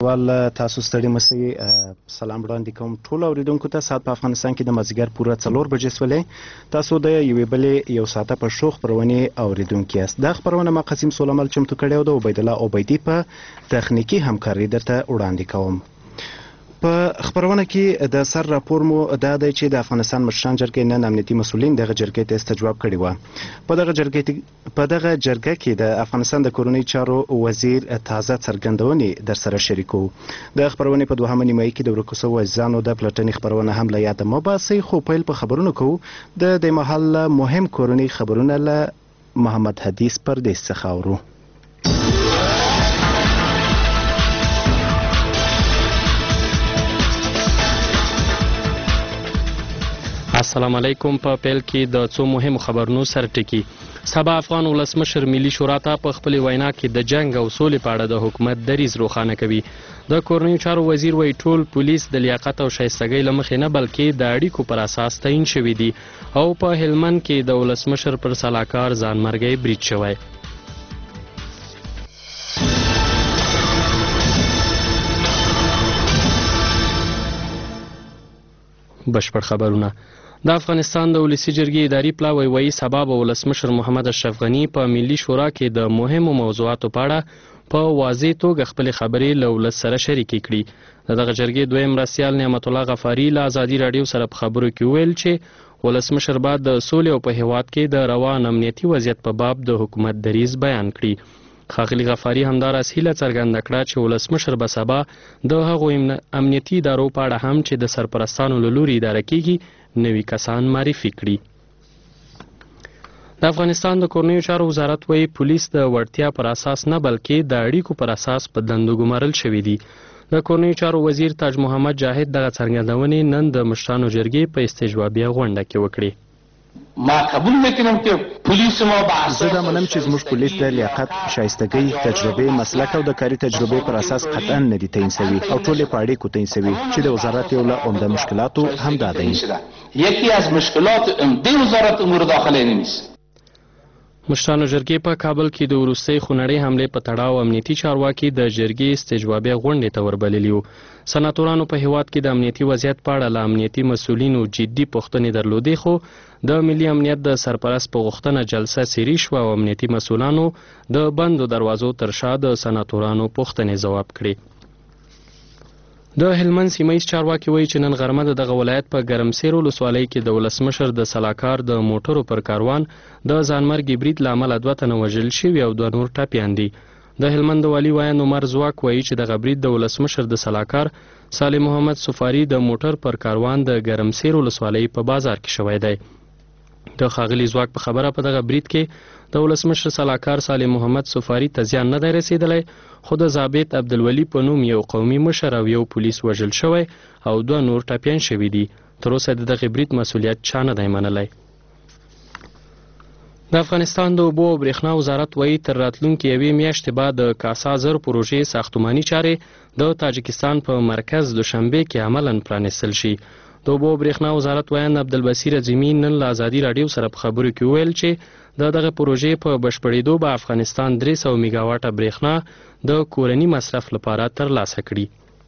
ول تاسو ستړي مسئ سلام وړاندې کوم ټول اوریدونکو ته. ساعت په افغانستان کې د مازدیګر پوره 4 بجې سولې. تاسو د یوې بلې یو ساعته په شو خپرونې اوریدونکي یاست. دا خپرونه ما قسیم سولمل چمتو کړې او د عبیدالله عبیدي په تخنیکي همکاري درته وړاندې کوم. په خپرونه کې د سر راپور مو دا دی چې د افغانستان مشران جرګې نن امنیتي مسؤلین دغه جرګې ته استجواب کړی و. په دغه جرګه کې د افغانستان د کورنۍ چارو وزیر تازه څرګندونې در سره شریکو. د خپرونې په دوهمه نیمایي کې د ورکو شویو عزیزانو د پلټنې خپرونه هم له یاده مه باسئ، خو پیل په خبرونو کوو. د دې مهال مهم کورنۍ خبرونه له محمد حدیث پردیس څخه اورو. السلام علیکم. په پیل کې د څو مهمو خبرونو سرټکی. سبا افغان ولسمشر ملي شورا ته په خپل وینا کې د جنگ او سولې په اړه د حکومت دریځ روښانه کوي. د کورنیو چارو وزیر وایي ټول پولیس د لیاقت او شایستګۍ له مخې نه بلکې د اړیکو پر اساس تعیین شوي دي او په هلمند کې د ولسمشر پر سلاکار ځانمرګی برید شوی. بشپړ خبرونه. د افغانستان د ولسي جرګې اداري پلاوی وایي سبا به ولسمشر محمد اشرف غني په ملي شورا کې د مهمو موضوعاتو په اړه په واضح توګه خپلې خبرې له ولس سره شریکې کړي. دغه جرګې دویم مرستیال نعمت الله غفاري له ازادي راډیو سره په خبرو کې ویل چې ولسمشر باید د سولې او په هیواد کې د روان امنیتي وضعیت په باب د حکومت دریځ بیان کړي. ښاغلي غفاري همداراز هیله څرګنده کړه چې ولسمشر به سبا د هغو امنیتي ادارو په اړه هم چې د سرپرستانو له لوري اداره کیږي نوي کسان معرفي کړي. د افغانستان د کورنیو چارو وزارت وایي پولیس د وړتیا پر اساس نه بلکې د اړیکو پر اساس په دندو ګمارل شوي دي. د کورنیو چارو وزیر تاج محمد جاهد دغه څرګندونې نن د مشرانو جرګې په استجوابیه غونډه کې وکړې. ما قبول میکنم که پلیس ما به اساس زه دا منم چې زموږ پولیس د لیاقت، شایستګۍ، تجربې، مسلک او د کاري تجربې پر اساس قطعا نه دي تعیین شوي او ټول په اړیکو تعیین شوي چې د وزارت یو له عمده مشکلاتو همدا دی. یکی از مشکلات عمده وزارت امور داخله نیست. مشرانو جرګې په کابل کې د وروستۍ خونړۍ حملې په تړاو امنیتي چارواکي د جرګې استجوابیه غونډې ته وربللي وو. سناتورانو په هیواد کې د امنیتي وضعیت په اړه له امنیتي مسؤلینو جدي پوښتنې درلودې، خو د ملي امنیت د سرپرست په غوښتنه جلسه سیري شوه او امنیتي مسؤلانو د بندو دروازو تر شا د سناتورانو پوښتنې ځواب کړې. د هلمند سیمهیز چارواکي وایي چې نن غرمه د دغه ولایت په ګرمسیر ولسوالۍ کې د ولسمشر د سلاکار د موټرو پر کاروان د ځانمرګي برید له امله 2 تنه وژل شوي او 2 نور ټپیان دي. د هلمند والي ویان عمر ځواک وایي چې دغه برید د ولسمشر د سلاکار صالح محمد سفاري د موټر پر کاروان د ګرمسیر ولسوالۍ په بازار کې شوی دی. د ښاغلي ځواک په خبره په دغه برید کې د ولسمشر سلاکار صالح محمد سفاري ته زیان نه دی رسېدلی، خو د ضابط عبدالولي په نوم یو قومي مشر او یو پولیس وژل شوی او 2 نور ټپیان شوي دي. تر اوسه د دغه برید مسؤلیت چا نه دی منلی. د افغانستان د اوبو او برېښنا وزارت وایي تر راتلونکې یوې میاشتې بعد د کاسا زر پروژې ساختماني چارې د تاجکستان په مرکز دوشنبه کې عملاً پرانیستل شي. د اوبو او برېښنا وزارت ویان عبدالبصیر عظیمي نن له ازادي راډیو سره په خبرو کې وویل چې د دغه پروژې په بشپړېدو به افغانستان 300 میګاواټه برېښنا د کورني مصرف لپاره ترلاسه کړي.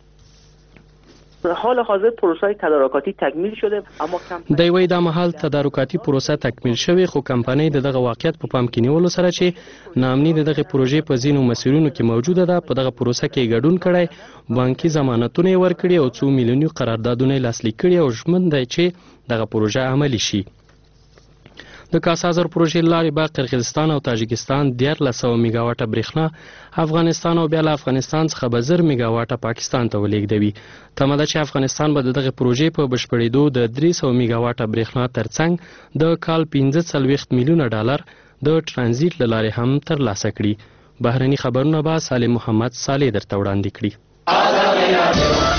حال حاضر پروسه تدارکاتی تکمیل شده اما دی وایي دا مهال تدارکاتی پروسه تکمیل شوې، خو کمپنۍ د دغه واقعیت په پام کې نیولو سره چې ناامني د دغه پروژې په ځینو مسیرونو کې موجوده ده په دغه پروسه کې ګډون کړی، بانکي ضمانتونه یې ورکړي او 2 میلیوني قراردادونه یې لاسلیک کړي او ژمن دی چې دغه پروژه عملي شي. د کاسا زر پروژې لارې به قرغیزستان او تاجکستان 1300 میګاواټه برېښنا افغانستان او بیا له افغانستان څخه به 1000 میګاواټه پاکستان ته ولېږدوي. تمه ده چې افغانستان به د دغه پروژې په بشپړېدو د 300 میګاواټه برېښنا ترڅنګ د کال 45 میلیونه ډالر د ترانزیت له لارې هم ترلاسه کړي. بهرني خبرونه به صالح محمد صالح درته وړاندې کړي.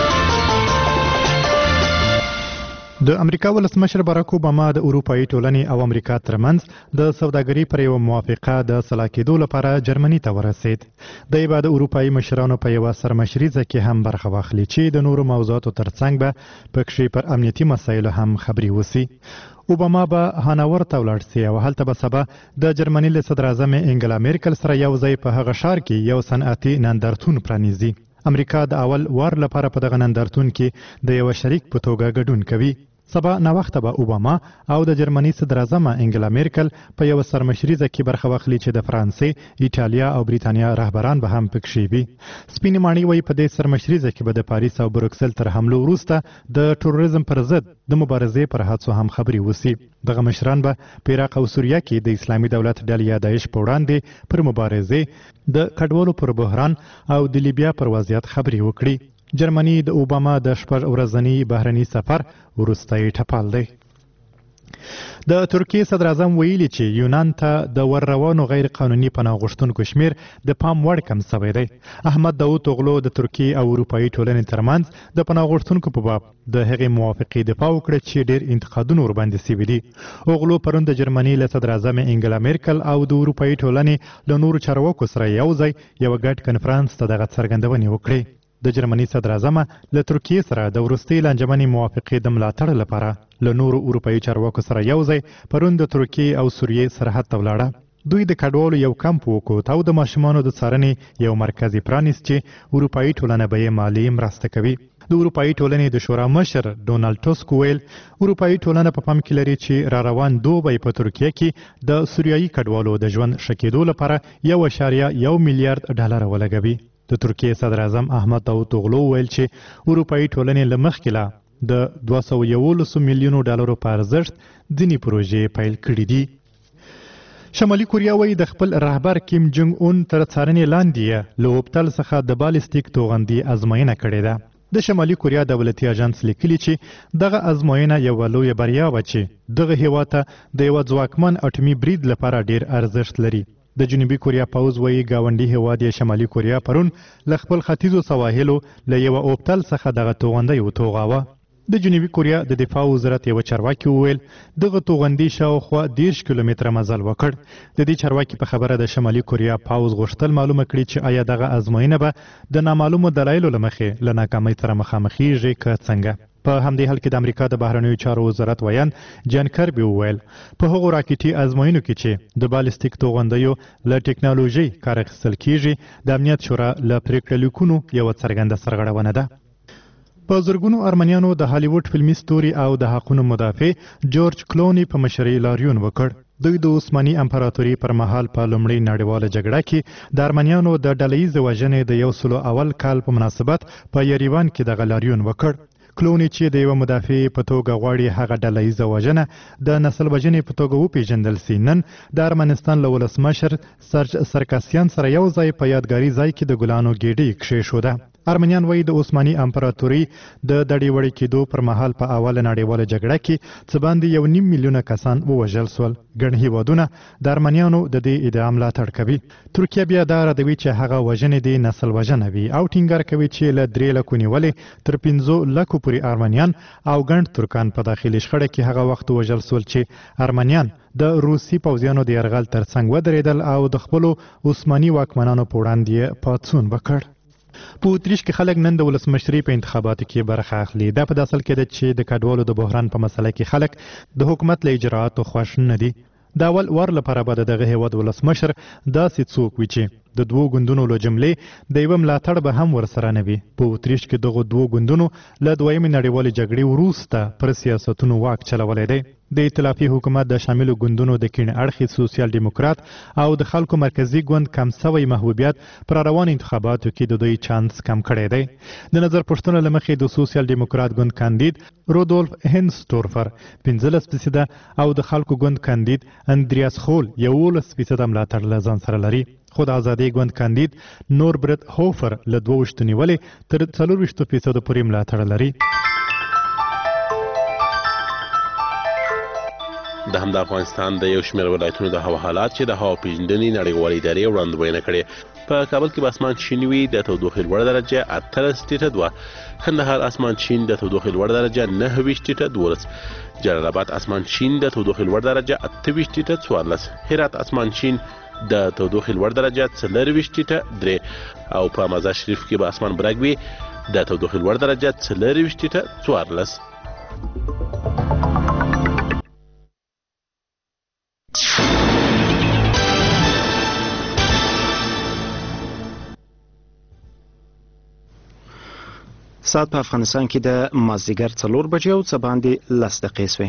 د امریکا ولسمشر باراک اوباما د اروپایي ټولنې او امریکا ترمنځ د سوداګرۍ پر یوه موافقه د سلا کېدو لپاره جرمني ته ورسید. دی به د اروپایي مشرانو په یوه سرمشریزه کې هم برخه واخلي چې د نورو موضوعاتو ترڅنګ به پکښې پر امنیتي مسایلو هم خبرې وسی. اوباما به هانوور ته ولاړ سي او هلته به سبا د جرمني له صدراعظم انګلا میرکل سره یو ځای په هغه ښار کې یو صنعتي نندارتون پرانیزي. امریکا د اول وار لپاره په دغه نندارتون کې د یو شریک په توګه ګډون کوي. سبا ناوخته به اوباما او د جرمني صدر اعظم انګلا میرکل په یو سرمشریزه کې برخه واخلي چې د فرانسې، ایټالیا او بریتانیا رهبران به هم پکې وي. سپینې ماڼۍ وایي په دې سرمشریزه کې به د پاریس او بروکسل تر حملو وروسته د ټوریزم پر ضد د مبارزې پر هڅو هم خبرې وسی. دغه مشران به په عراق او سوریه کې د اسلامي دولت ډلې یا داعش په وړاندې پر مبارزې، د کډوالو پر بحران او د لیبیا پر وضعیت خبرې وکړي. جرمني د اوباما د 6 ورځني بهرني سفر وروستی ټپال دی. د ترکیې صدر اعظم ویلي چې یونان ته د ورروانو غیر قانوني پناه غوښتونکو شمیر د پام وړ کم شوی دی. احمد داوود اوغلو د ترکیې او اروپایي ټولنې ترمنځ د پناه غوښتونکو په باب د هغې موافقې دفاع وکړه چې ډیر انتقادونه ورباندې شوي دي. اوغلو پرون د جرمني له صدر اعظم انګلا میرکل او د اروپایي ټولنې له نورو چارواکو سره یوځای یو ګډ کنفرانس ته دغه څرګندونې وکړې. د جرمني صدر اعظم له ترکیې سره د وروستۍ لانجمنې موافقې د ملاتړ لپاره له نورو اروپایي چارواکو سره یوځای پرون د ترکیې او سوریې سرحد ته ولاړه. دوی د کډوالو یو کمپ وکوت او د ماشومانو د څارنې یو مرکز پرانیست چې اروپایي ټولنه به یې مالي مرسته کوي. د اروپایي ټولنې د شورا مشر ډونالډ ټسک ویل اروپایي ټولنه په پام کې لري چې را روان دوبی په ترکیه کې د سوریایي کډوالو د ژوند ښه کېدو لپاره 1.1 میلیارډ ډالر ولګوي. د ترکیې صدر اعظم احمد داوود اوغلو ویل چې اروپایي ټولنې له مخکې لا د 211 میلیونو ډالرو په ارزښت ځینې پروژې پیل کړي دي. شمالي کوریا وایي د خپل رهبر کیم جونګ اون تر څارنې لاندې له اوبتل څخه د بالستیک توغندي ازموینه کړې ده. د شمالي کوریا دولتي اژانس لیکلي چې دغه ازموینه یو لویه بریا وه چې دغه هیواد ته د یو ځواکمن اټومي برید لپاره ډیر ارزښت لري. د جنوبي کوریا پوځ وایي ګاونډي هیواد یې شمالي کوریا پرون له خپل ختیځو سواحلو له یوه اوبتل څخه دغه توغندی وتوغاوه. د جنوبي کوریا د دفاع وزارت یو چارواکي وویل دغه توغندي شاوخوا 10 کیلومتره مزل وکړ. د دې چارواکي په خبره د شمالي کوریا پوځ غوښتل معلومه کړي چې آیا دغه ازموینه به د نامعلومو دلایلو له مخې له ناکامۍ سره مخامخېږي که څنګه. په همدې حال کې د امریکا د بهرنیو چارو وزارت ویان جان کربي وویل په هغو راکټي ازموینو کې چې د بالستیک توغندیو له ټیکنالوژي کار اخیستل کیږي د امنیت شورا له پریکړې لیکونو یوه څرګنده سرغړونه ده. په زرګونو ارمنیانو د هالیوډ فلمي ستوري او د حقونو مدافع جورج کلونی په مشرۍ لاریون وکړ. دوی د عثماني امپراتوري پر مهال په لومړۍ نړیواله جګړه کې د ارمنیانو د ډلهییزې وژنې د 101 کال په مناسبت په یریوان کې دغه لاریون وکړ. کلونی چې د یو مدافع په توګه غواړي هغه ډلهییزه وژنه د نسل وژنې په توګه وپیژندل سي، نن د ارمنستان له ولسمشر سرج سرکاسیان سره یو ځای په یادګاري ځای کې د ګلانو ګېډۍ کښېښوده. ارمنیان وایي د عثماني امپراتوري د دړې وړې کېدو پر مهال په اوله نړیواله جګړه کې څه باندې 1.5 میلیونه کسان ووژل سول. ګڼ هیوادونه د ارمنیانو د دې ادعا ملاتړ کوي. ترکیه بیا دا ردوي چې هغه وژنې د نسل وژنه وي او ټینګار کوي چې له 3 لکو نیولې تر 15 لکو پورې ارمنیان او ګڼ ترکان په داخلي شخړه کې هغه وخت وژل سول چې ارمنیان د روسي پوځیانو د یرغل ترڅنګ ودرېدل او د خپلو عثماني واکمنانو په وړاندې پاڅون وکړ. په اتریش کې خلک نن د ولسمشرۍ په انتخاباتو کې برخه اخلي. دا په اصل کې ده چې د کډوالو د بحران په مسله کې خلک د حکومت له اجراءاتو خوښ نه دي. د اول وار لپاره به د دغه هیواد ولسمشر داسې څوک وي چې د دوو ګوندونو له جملې د یوه ملاتړ به هم ورسره نه وي. په اتریش کې دغو دوو ګوندونو له دویمې نړیوالې جګړې وروسته پر سیاستونو واک چلولی دی. د ائتلافي حکومت د شاملو ګوندونو د کیڼ اړخي سوسیال ډیموکرات او د خلکو مرکزی ګوند کم سوی محبوبیت پر روان انتخاباتو کې د دوی چانس کم کړی دی. د نظر پوښتنو له مخې د سوسیال ډیموکرات ګوند کاندید رودولف هینسټورفر 15% او د خلکو ګوند کاندید اندریاس خول 11% ملاتړ له ځان سره لري. خو د ازادي ګوند کاندید نوربرت هوفر له 22 نیولې تر 40% پورې ملاتړ لري. د همدا افغانستان د یو شمېر ولایتونو د هوا حالات چې د هوا پیژندنې نړیوالې ادارې وړاندوینه کړې. په کابل کې به اسمان شین وي، د تودوخې لوړه درجه 18.2، کندهار اسمان شین د تودوخې لوړه درجه 29.12، جلال آباد اسمان شین د تودوخې لوړه درجه 28.14، هرات اسمان شین د تودوخې لوړه درجه 24.3 او په مزار شریف کې به اسمان برګ وي د تودوخې لوړه درجه 24.14. ساعت په افغانستان کې د مازدیګر 4 بجې او څه باندې 10 دقیقې شوې.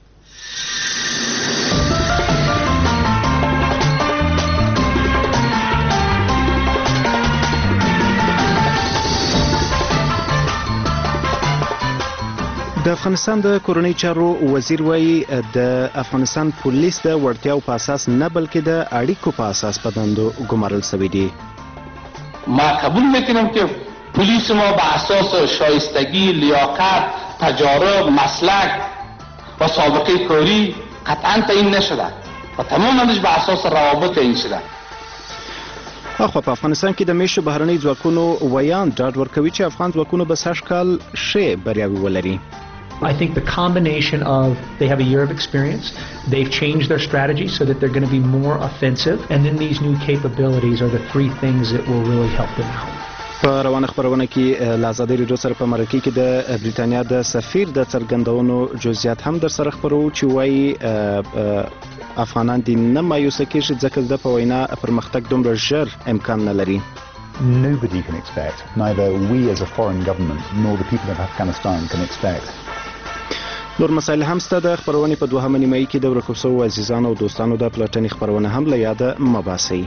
د افغانستان د کورنۍ چارو وزیر وایي د افغانستان پولیس د وړتیاو په اساس نه بلکې د اړیکو په اساس په دندو ګمارل شوي دي. ما قبول میکنم که پلیس ما به اساس شایستگی، لیاقت، تجارب، مسلک و سابقه کاری قطعا تعیین نشده و تمامش به اساس روابط تعیین شده. اخوا په افغانستان کې د میشو بهرنۍ ځواکونو ویان ډاډ ورکوي چې افغان ځواکونو به سږ کال ښې بریاوې ولري. I think the combination of they have a year of experience, they've changed their strategy so that they're going to be more offensive, and then these new capabilities are the three things that will really help them out. په روانه خبرونه کې له ازادۍ راډیو سره په مرکه کې د بریتانیا د سفیر د څرګندونو جزئیات هم در سره خبرو چې وایي افغانان دې نه مایوسه کېږي ځکه د په وینا پرمختګ دومره ژر امکان نه لري. Nobody can expect, neither we as a foreign government nor the people of Afghanistan can expect. نور مسایل هم سته. د خبرونې په دوهمه نیمایي کې د ورکو شوو عزیزانو او دوستانو د پلټنې خبرونه هم له یاده مه باسئ.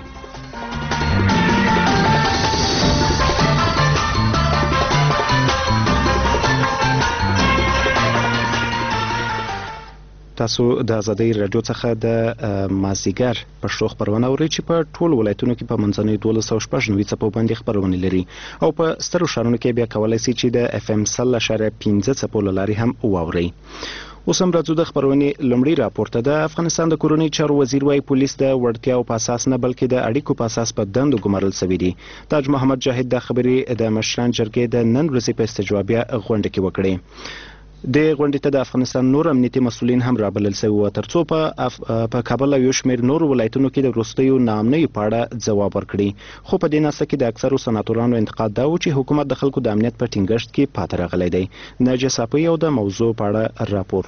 تاسو د ازادۍ راډیو څخه د مازدیګر پښتو خبرونه اورئ چې په ټولو ولایتونو کې په منځنیو 1290 څپو باندې خبرونه لري او په سترو ښارونو کې بیا کولی شئ چې د FM 100.5 څپو له لارې هم واورئ. اوس هم راځو د خبرونې لومړي راپور ته. د افغانستان د کورنۍ چارو وزیر وایي پولیس د وړتیاو په اساس نه بلکې د اړیکو په اساس په دندو ګمارل شوي دي. تاج محمد جاهد دا خبرې د مشران جرګې د نن ورځې په استجوابیه غونډه کې وکړې. د غونډې ته د افغانستان نور امنیتي مسؤلین هم رابلل شوي وو ترڅو په کابل او یو شمېر نورو ولایتونو کې د وروستیو ناامنیو په اړه ځواب ورکړي. خو په دې ناسته کې د اکثرو سناتورانو انتقاد دا و چې حکومت د خلکو د امنیت په ټینګښت کې پاتې راغلی دی. ناجیه صافی او د موضوع په اړه راپور.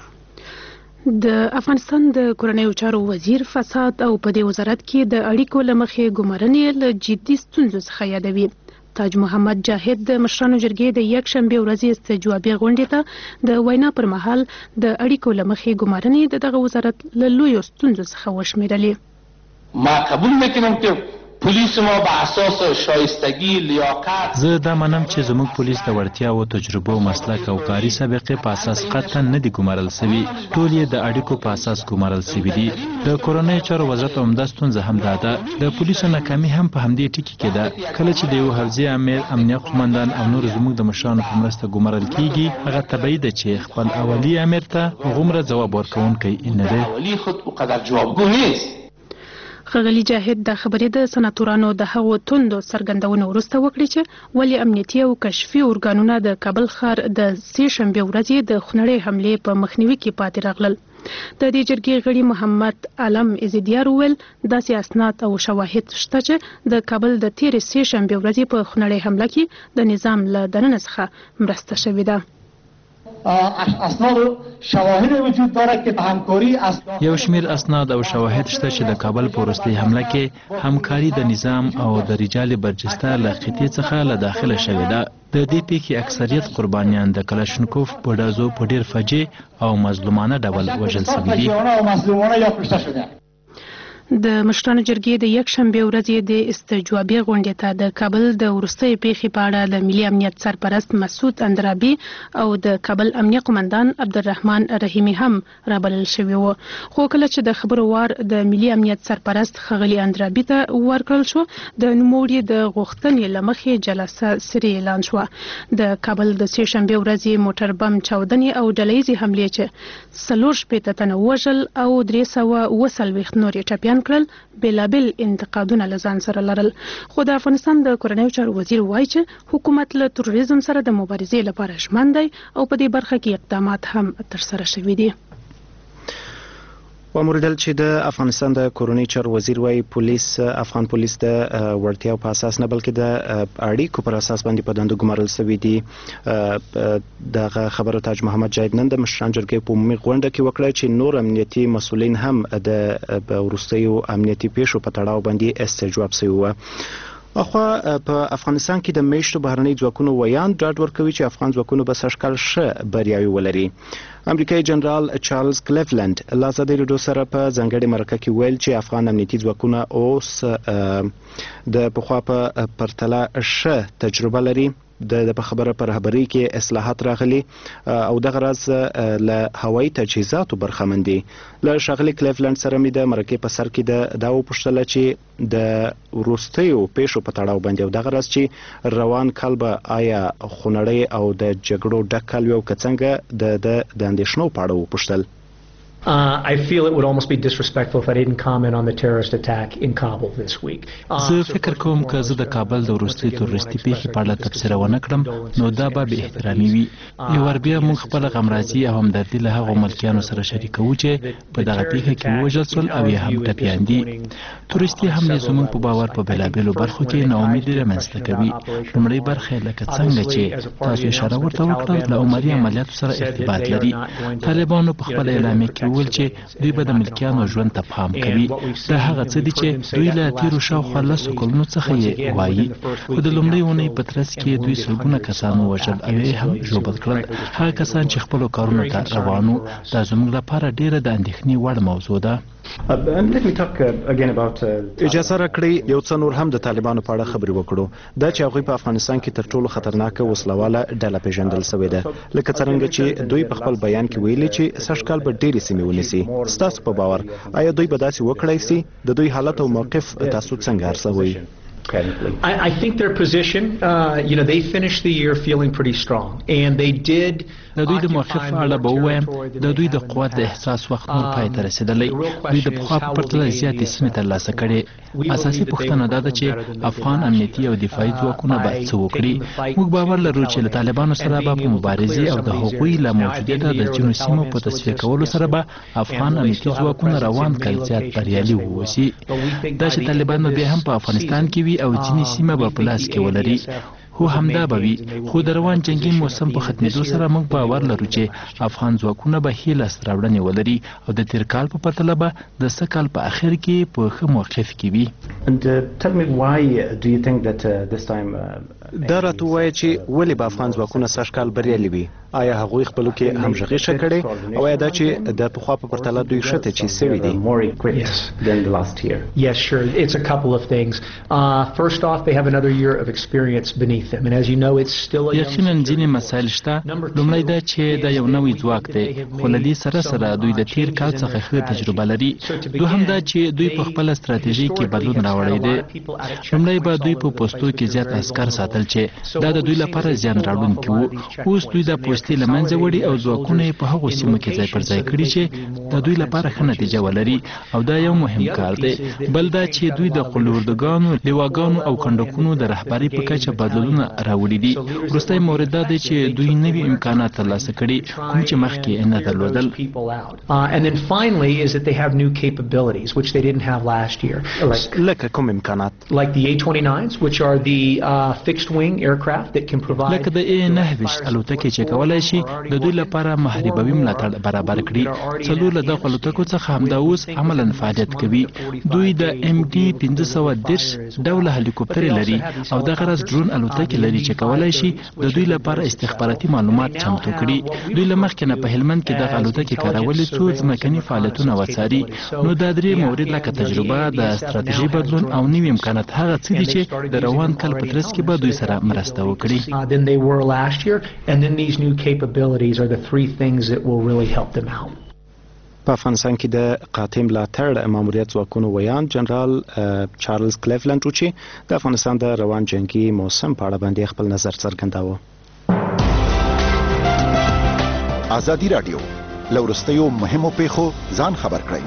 د افغانستان د کورنیو چارو وزیر فساد او په دې وزارت کې د اړیکو له مخې ګمارنې له جدي ستونزو څخه یادوي. تاج محمد جاهد د مشرانو جرګې د یکشنبې ورځې استجوابي غونډې ته د وینا پر مهال د اړیکو له مخې ګمارنې د دغه وزارت له لویو ستونزو څخه وشمیرلې. ما قبول میکنم که پولیس ما به اساس شایستگی، لیاقت. زه دا منم چې زموږ پولیس د وړتیاو، تجربو، مسلک او کاري سابقې په اساس قطعا نه دي ګمارل شوي، ټول یې د اړیکو په اساس ګمارل شوي دي. د کورنۍ چارو وزارت عمده ستونزه هم دا ده. د پولیسو ناکامي هم په همدې ټکي کې ده. کله چې د یو حوزې امیر، امنیه قومندان او نور زموږ د مشرانو په مرسته ګمارل کیږي، هغه طبیعي ده چې خپل اولی امیر ته هغومره ځواب ورکوونکی نه دی. اولی خود قدر جوابگو نیست. ښاغلي جاهد دا خبرې د سناتورانو د هغو توندو څرګندونو وروسته وکړې چې ولې امنیتي او کشفي ارګانونه د کابل ښار د سې شنبې ورځې د خونړۍ حملې په مخنیوي کې پاتې راغلل. د دې جرګې غړي محمد علم عزیدیار وویل داسې اسناد او شواهد شته چې د کابل د تېرې سې شنبې ورځې په خونړۍ حمله کې د نظام له دننه څخه مرسته شوې ده. اسناد و شواهد وجود دارد که به همکاری یو شمیر اسناد او شواهد شته چې د کابل په وروستۍ حمله کې همکاري د نظام او د رجال برجسته له خطې څخه له داخله شوې ده. د دې پیښې اکثریت قربانیان د کلاشینکوف په ډازو په ډیر فجیع او مظلومانه ډول وژل شوي دي. د مشرانو جرګې د یکشنبې ورځې د استجوابي غونډې ته د کابل د وروستۍ پیښې په اړه د ملي امنیت سرپرست مسعود اندرابي او د کابل امنیه قومندان عبدالرحمن رحیمي هم رابلل شوي وو. خو کله چې د خبرو وار د ملي امنیت سرپرست ښاغلي اندرابي ته ورکړل شو، د نوموړي د غوښتنې له مخې جلسه سري اعلان شوه. د کابل د سې شنبې ورځې موټر بم چاودنې او ډلهیزې حملې چې 4 تنه وژل او 340 نور یې ټپیان کړل بېلابېل انتقادونه له ځان سره لرل. خو د افغانستان د کورنیو چارو وزیر وایي چې حکومت له تروریزم سره د مبارزې لپاره ژمن دی او په دې برخه کې اقدامات هم ترسره شوي دي. وموردل چې د افغانستان د کورنۍ چارو وزیر وایي افغان پولیس د وړتیاو په اساس نه بلکې د اړیکو پر اساس باندې په دندو ګمارل شوي دي. دغه خبره تاج محمد جاهد نن د مشران جرګې په عمومي غونډه کې وکړه چې نور امنیتي مسؤلین هم د وروستیو امنیتي پیښو په تړاو باندې استجواب شوي وو. اخوا په افغانستان کې د میشتو بهرنۍ ځواکونو ویان ډاډ ورکوي چې افغان ځواکونو به سږکال ښه بریاوې ولري. امریکایي جنرال چارلز کلیفلند له ازادي راډیو سره په ځانګړې مرکه کې ویل چې افغان امنیتي ځواکونه اوس د پخوا په پرتله ښه تجربه لري. د په خبره پر رهبرۍ کې اصلاحات راغلي او دغه راز له هوایي تجهیزاتو برخمن دي. له ښاغلي کلیفلند سره مې د مرکې په سر کې دا وپوښتله چې د وروستیو پیښو په تړاو باندې او دغه راز چې روان کال به آیا خونړی او د جګړو ډک کال وي او که څنګه د اندېښنو په اړه وپوښتل. I feel it would almost be disrespectful if I didn't comment on the terrorist attack in Kabul this week. زه فکر کوم که زه د کابل د وروستي تروریستي پیښې په اړه تبصره ونه کړم نو دا به بې احترامي وي. یو ور بیا موږ خپل غمرازي او همدردي له هغو ملکیانو سره شریکوو چې په دغه پیښه کې ووژل شول او یا هم ټپیان دي. تروریستي حملې زموږ په باور په بېلابېلو برخو کې ناامیدي رامنځته کوي. لومړی برخه یې لکه څنګه چې تاسو اشاره ورته وکړه له عمري عملیاتو سره ارتباط لري. طالبانو په خپل اعلامیه کې ویل چې دوی به د ملکیانو ژوند ته پام کوي. دا هغه څه دي چې دوی له تیرو شاوخوا 10 کلونو څخه یې وایي. خو د لومړۍ اونۍ په ترڅ کې دوی سلګونه کسان ووژل او یې هم ژوبل کړل. هغه کسان چې خپلو کارونو ته روان وو دا زموږ لپاره ډیره د اندېښنې وړ موضوع ده. اجازه راکړئ یو څه نور هم د طالبانو په اړه خبرې وکړو. دا چې هغوی په افغانستان کې تر ټولو خطرناکه وسلواله ډله پیژندل شوې ده لکه څرنګه چې دوی په خپل بیان کې ویلي چې سږکال به ډېرې سیمې ونیسي. ستاسو په باور آیا دوی به داسې وکړای شي؟ د دوی حالت او موقف تاسو څنګه ارزوئ؟ I think their position, they finished the year feeling pretty strong, and they did. د دوی د موقف اړه به ووایم د دوی د قوت د احساس وخت نور پای ته رسیدلی. دوی د پخوا په پرتله زیاتې سیمې ترلاسه کړې. اساسي پوښتنه دا ده چې افغان امنیتي او دفاعي ځواکونه به څه وکړي. موږ باور لرو چې له طالبانو سره به په مبارزې او د هغوی له موجودیته د ځینو سیمو په تصفیه کولو سره به افغان امنیتي ځواکونه روان کال زیات بریالي واوسي. دا چې طالبان به بیا هم په افغانستان کې وي او ځینې سیمه به په لاس کې ولري خو همدا به وي. خو د روان جنگي موسم په ختمېدو سره موږ باور لرو چې افغان ځواکونه به ښې لاسته راوړنې ولري او د تېر کال په پرتله به د سږ کال په اخر کې په ښه موقف کې وي. دا راته ووایه چې ولې به افغان ځواکونه سږکال بریالي وي؟ آیا هغوی خپلو کې همغږي ښه کړې او آیا دا چې د پخوا په پرتله دوی ښه تجهیز سوي دي؟ Yes, sure. It's a couple of things. First off, they have another year of experience beneath them, and as you know, it's still a یقینا ځینې مسایل شته. لومړی دا چې دا یو نوی ځواک دی خو له دې سره سره دوی د تیر کال څخه ښه تجربه لري. دوهم دا چې دوی په خپله ستراتیژي کې بدلون راوړی دی. لومړی به دوی په پوستو کې زیات عسکر ساتل چې دا د دوی لپاره زیان راوړونکي وو. اوس دوی د پوستې له منځه وړي او ځواکونه یې په هغو سیمو کې ځای پر ځای کړي چې د دوی لپاره ښه نتیجه ولري او دا یو مهم کار دی. بل دا چې دوی د قلوردګانو، لیواګانو او کنډکونو د رهبرۍ په کچه بدلونونه راوړي دي. وروستی مورد دا دی چې دوی نوي امکانات ترلاسه کړي کوم چې مخکې نه درلودل. And then finally is that they have new capabilities which they didn't have last year. لکه کوم امکانات؟ Like the A-29s which are the fixed wing aircraft that can provide لکه د A-9 الوتکې چې کولای شي د دوی لپاره محاربوي ملاتړ برابر کړي. څلور له دغو الوتکو څخه همدا اوس عملاً فعالیت کوي. دوی د MD-510 ډوله هلیکوپټرې لري او دغه راز ډرون الوتکې لري چې کولای شي د دوی لپاره استخباراتي معلومات چمتو کړي. دوی له مخکې نه په هلمند کې دغه الوتکې کارولې څو ځمکني فعالیتونه وڅاري. نو دا درې مورد لکه تجربه، د ستراتیژي بدلون او نوي امکانات هغه څه دي چې د روان کال په ترڅ کې به دوی سره مرسته وکړي. than they were last year, and then these new capabilities are the three things that will really help them out. په افغانستان کې د قاطع ملاتړ ماموریت ځواکونو ویان جنرال چارلز کلیفلند و چې د افغانستان د روان جنگي موسم په اړه باندې خپل نظر څرګنداوه. ازادي رادیو له وروستیو مهمو پیښو ځان خبر کړئ.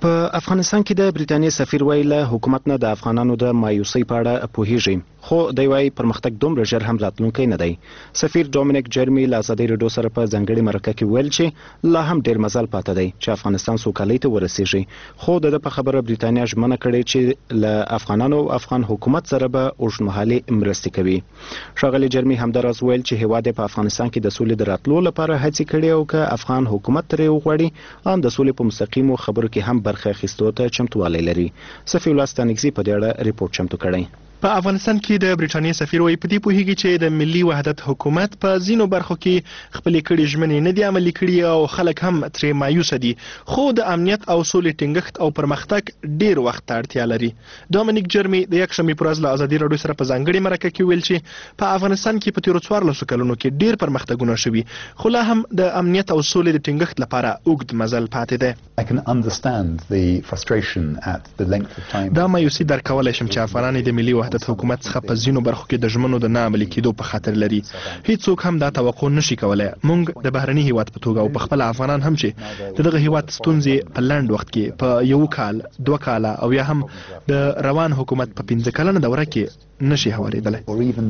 په افغانستان کې د بریټانیا سفیر ویل حکومت نه د افغانانو د مایوسۍ په اړه پوهیږي خو دی وايي پرمختګ دومره ژر هم راتلونکی نه دی. سفیر ډومینیک جرمی له ازادي رادیو سره په ځانګړي مرکه کې ویل چې لا هم ډیر مزل پاتې دی چې افغانستان سوکالۍ ته ورسیږي خو د په خبره بریټانیا ژمنه کړې چې له افغانانو او افغان حکومت سره به اوږدمهالي مرستې کوي. ښاغلي جرمی همداراز ویل چې هیواد په افغانستان کې د سولې د راتلو لپاره هڅې کړې او که افغان حکومت ترې وغواړي ان د سولې په مستقیمو خبرو کې هم برخه اخیستو ته چمتووالی لري. صفی الله ستانکزي په دې اړه ریپورت چمتو کړی. په افغانستان کې د بریټانیا سفیر وایي په دې پوهیږي چې د ملي وحدت حکومت په ځینو برخو کې خپلې کړې ژمنې نه دي عملي کړي او خلک هم ترې مایوسه دي خو د امنیت او سولې ټینګښت او پرمختګ ډیر وخت ته اړتیا لري. ډومینیک جرمی د یکشنبې پر ورځ له ازادي رادیو سره په ځانګړي مرکه کې ویل چې په افغانستان کې په تیرو 14 کلونو کې ډیر پرمختګونه شوي خو لا هم د امنیت او سولې د ټینګښت لپاره اوږد مزل پاتې دی. دا مایوسي درک کولی شم چې افغانان د ملي وحدت حکومت څخه په ځینو برخو کې د ژمنو د نه عملي کېدو په خاطر لري. هیڅوک هم دا توقع نشي کولای. موږ د بهرني هیواد په توګه او په خپل افغانان هم چې دغه هیواد ستونزې په لنډ وخت کې په یو کال 2 کاله او یا هم د روان حکومت په 15 کلنه دوره کې نشي هوارېدلی.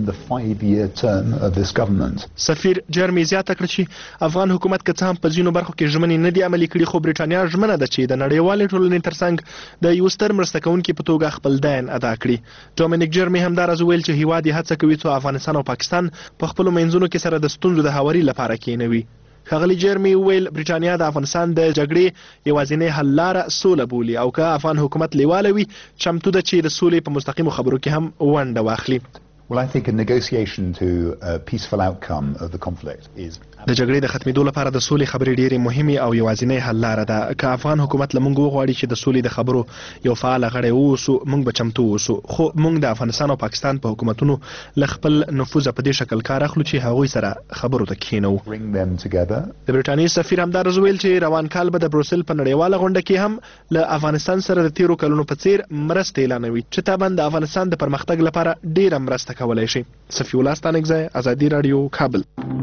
سفیر جرمی زیاته کړه چې افغان حکومت که څه هم په ځینو برخو کې ژمنې نه دي عملي کړي خو بریټانیا ژمنه ده چې د نړیوالې ټولنې ترڅنګ د یو ستر مرسته کوونکي په توګه خپل دین ادا کړي. ډومینیک جرمی همداراز ویل چې هیواد یې هڅه کوي څو افغانستان او پاکستان په خپلو منځونو کې سره د ستونزو د هواري لپاره کېنوي. ښاغلي جرمی ویل بریټانیا د افغانستان د جګړې یوازینۍ حل لاره سوله بولي او که افغان حکومت لیواله وي چمتو ده چې د سولې په مستقیمو خبرو کې هم ونډه واخلي. Well, I think a negotiation to a peaceful outcome of the conflict is د جګړې د ختمېدو لپاره د سولې خبرې ډېرې مهمې او یوازینۍ حل لاره ده. که افغان حکومت له موږ وغواړي چې د سولې د خبرو یو فعال غړی واوسو موږ به چمتو اوسو خو موږ د افغانستان او پاکستان په حکومتونو له خپل نفوذ په دې شکل کار اخلو چې هغوی سره خبرو ته کښینو. د بریټانیا سفیر همداراز ویل چې روان کال به د بروسل په نړیواله غونډه کې هم له افغانستان سره د تیرو کلونو په څیر مرسته اعلانوي چې طبعا د افغانستان د پرمختګ لپاره ډیره مرسته کولی شي. صفی الله ستانکزی، ازادي رادیو، کابل.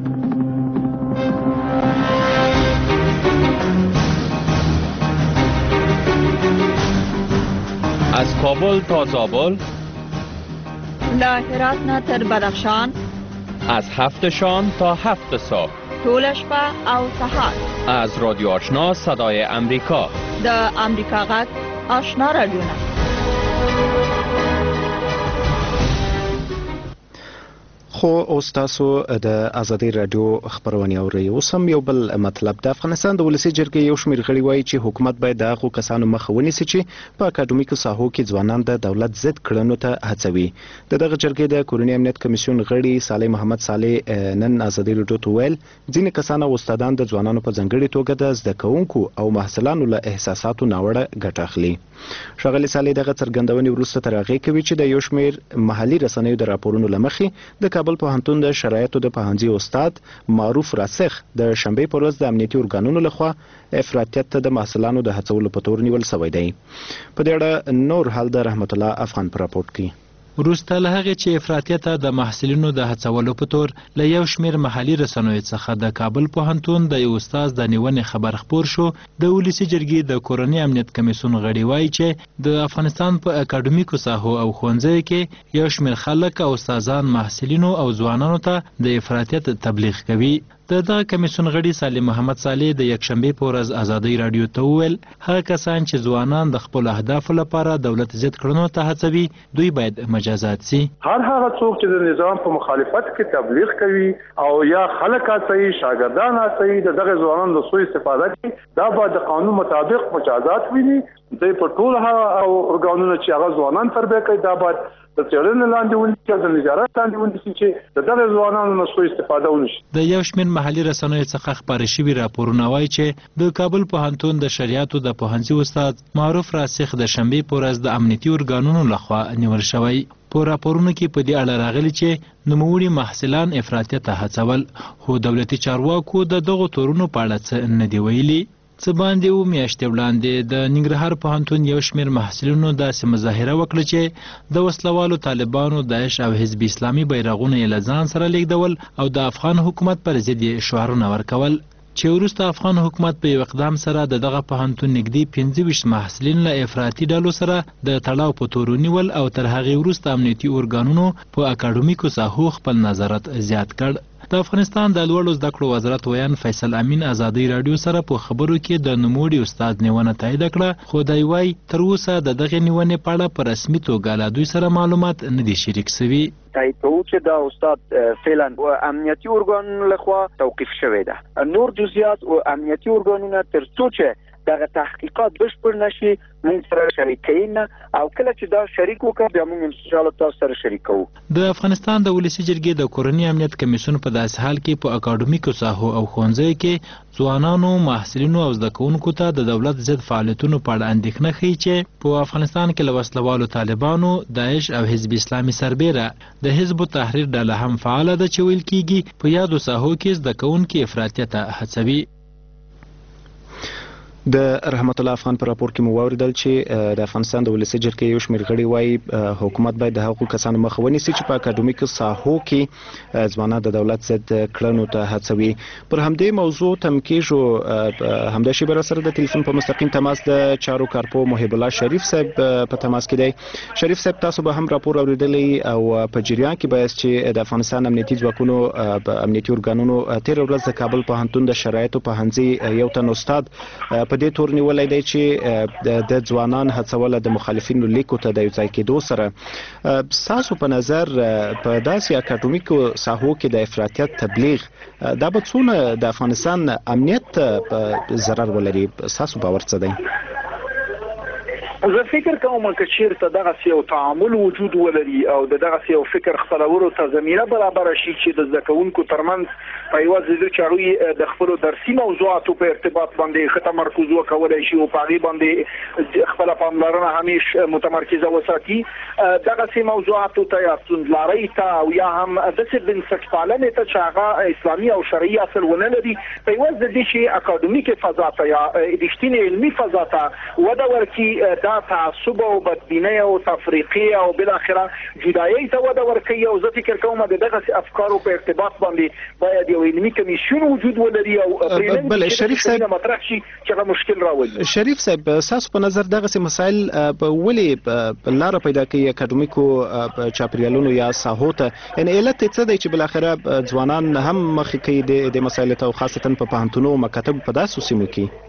از کابل تا زابل، له هرات نه تر بدخشان، از 7 شام تا 7 صبح، طول شپه او سهار، از رادیو آشنا صدای امریکا، د امریکا غږ آشنا رادیو نه. خو اوس تاسو د ازادي رادیو خبرونه اورئ. اوس هم یو بل مطلب د افغانستان د ولسی جرګې یو شمېر غړي وایي چې حکومت باید د هغو کسانو مخه ونیسي چې په اکاډمیکو ساحو کې ځوانان د دولت ضد کړنو ته هڅوي. دغه جرګې د کورنۍ امنیت کمیسیون غړي صالح محمد صالح نن ازادي رادیو ته ویل ځینې کسان او استادان د ځوانانو په ځانګړي توګه د زده کوونکو او محصلانو له احساساتو ناوړه ګټه اخلي. ښاغلي صالح دغه څرګندونې وروسته تر هغې کوي چې د یو شمېر محلي رسنیو د راپورونو له مخې د کابل پوهنتون د شرایطو د پوهنځي استاد معروف راسخ د شنبې په ورځ د امنیتي ارګانونو لخوا افراطیت ته د محصلانو د هڅولو په تور نیول شوی دی. په دې اړه نور حال د رحمت الله افغان په راپورټ کې وروسته له هغې چې افراطیت ته د محصلینو د هڅولو په تور له یو شمېر محلي رسنیو څخه د کابل پوهنتون د یو استاد د نیونې خبر خپور شو، د ولسي جرګې د کورنۍ امنیت کمیسیون غړي وایي چې د افغانستان په اکاډمیکو ساحو او ښوونځیو کې یو شمېر خلک او استادان محصلینو او ځوانانو ته د افراطیت تبلیغ کوي. دغه کمیسیون غړي صالح محمد صالح د یکشنبې په ورځ ازادي رادیو ته وویل هغه کسان چې ځوانان د خپل اهدافو لپاره دولت ضد کړنو ته هڅوي دوی باید مجازات شي. هر هغه څوک چې د نظام په مخالفت کې تبلیغ کوي او یا خلک هڅوي شاګردان هڅوي دغه ځوانانو د سوء استفاده کوي دا باید د قانون مطابق مجازات ویني. دوی په ټول هغه ارګانونو چې هغه ځوانان تربیه کوي دا باید د څېړنې لاندې ونیسي، د نظارت لاندې ونیسي چې د دغه ځوانانو نه سوء استفاده ونشي. د یو شمېر محلي رسنیو څخه خپاره شوي راپورونه وایي چې د کابل پوهنتون د شریعتو د پوهنځي استاد معروف راسخ د شنبې په ورځ د امنیتي ارګانونو لخوا نیول شوی. په راپورونو کې په دې اړه راغلي چې نوموړي محصلان افراطیت ته هڅول، خو دولتي چارواکو د دغو تورونو په اړه څه نه دي ویلي. څه باندې و میاشتې وړاندې د ننګرهار پوهنتون یو شمېر محصلینو داسې مظاهره وکړه چې د وسلوالو طالبانو، داعش او حزب اسلامي بیرغونه یې له ځان سره لیږدول او د افغان حکومت پر ضد یې شعارونه ورکول. چې وروسته افغان حکومت په یو اقدام سره دغه پوهنتون نږدې 25 محصلین له افراطي ډلو سره د تړاو په تور ونیول او تر هغې وروسته امنیتي ارګانونو په اکاډمیکو ساحو خپل نظارت زیات کړ. د افغانستان د لوړو زده کړو وزارت ویان فیصل امین ازادي رادیو سره په خبرو کې د نوموړي استاد نیونه تایید کړه، خو دی وايي تر اوسه د دغه نیونې په اړه په رسمي توګه له دوی سره معلومات نه دي شریک شوي. تایید کوو چې دا استاد فعلا امنیتي ارګان لخوا توقیف شوی ده. نور جزئیات او امنیتي ارګانونه تر څو چې دغه تحقیقات بشپړ نشي موږ سره شریکین او کله چې دا شریک وکړو بیا موږ ان شاء الله تاسو سره شریکو. د افغانستان د ولسی جرګې د کورنۍ امنیت کمیسیون په داسې حال کې په اکاډمیکو ساحو او ښوونځیو کې ځوانانو، محصلینو او زده کوونکو ته د دولت ضد فعالیتونو په اړه اندېښنه ښیي چې په افغانستان کې له وسلوالو طالبانو، داعش او حزب اسلامي سربیره د حزب التحریر ډله هم فعاله ده چې ویل کېږي په یادو ساحو کې زده کوونکي افراطیت ته هڅوي. د رحمت الله افغان پر راپور کې مو واوریدل چې د افغانستان د ولسی جرګې یو شمېر غړي وایي حکومت باید د هغو کسانو مخه ونیسي چې په اکاډمیکو ساحو کې ځوانان د دولت ضد کړنو ته هڅوي. پر همدې موضوع تم کېږو همدا شیبه سره د ټلیفون په مستقیم تماس د چارو کارپو محب الله شریف صاحب په تماس کې دی. شریف صاحب تاسو به هم راپور اوریدلی او په جریان کې باید چې د افغانستان امنیتي ځواکونو امنیتي ارګانونو تیر ورځ د کابل پوهنتون د شرایطو پوهنځي یو تن استاد په دې تور نیولای دی چې د ځوانان هڅول د مخالفینو لیکو ته د یو ځای کېدو سره ستاسو په نظر په داسې اکاډمیکو ساحو کې د افراطیت تبلیغ دا به څونه د افغانستان امنیت ضرر ولري؟ ستاسو باور څه دی؟ زه فکر کوم چې چیرته دغه یو تعامل وجود ولري او دغه یو فکر خپلولو ته زمينه برابر شي چې د ځکونکو ترمنځ په یو ځل چې هغه د خپل درسي موضوعاتو په ارتباط باندې خطه مرکز وکولای شي او په غي باندې خپل پاملرنه همیشه متمرکزه وساتي. دغه سي موضوعاتو ته یا څنګه ته او یا هم د څه بنسټ پالنې ته چې هغه اسلامي او شرعي اصل ونه لري په یو ځل چې اکاډمیک فضا ته یا رښتینی علمي فضا ته وده ورکي تعصب او بدبینۍ او تفریقي او بل اخره جدایي ته وده ورکوي. او زه فکر کوم د دغه افکارو په ارتباط باندې باید یو علمي کمیسیون وجود ولري او بل شریف صاحب مطرح شي چې هغه مشکل راولي. شریف صاحب تاسو په نظر دغه مسایل ولې لار پیدا کوي اکاډمیکو چاپریالونو یا ساحو ته؟ ان علت څه دی چې بل اخره ځوانان هم مخ کوي د مسایل ته خاصتا په پوهنتونو او مکاتب په داسو سیمو کې؟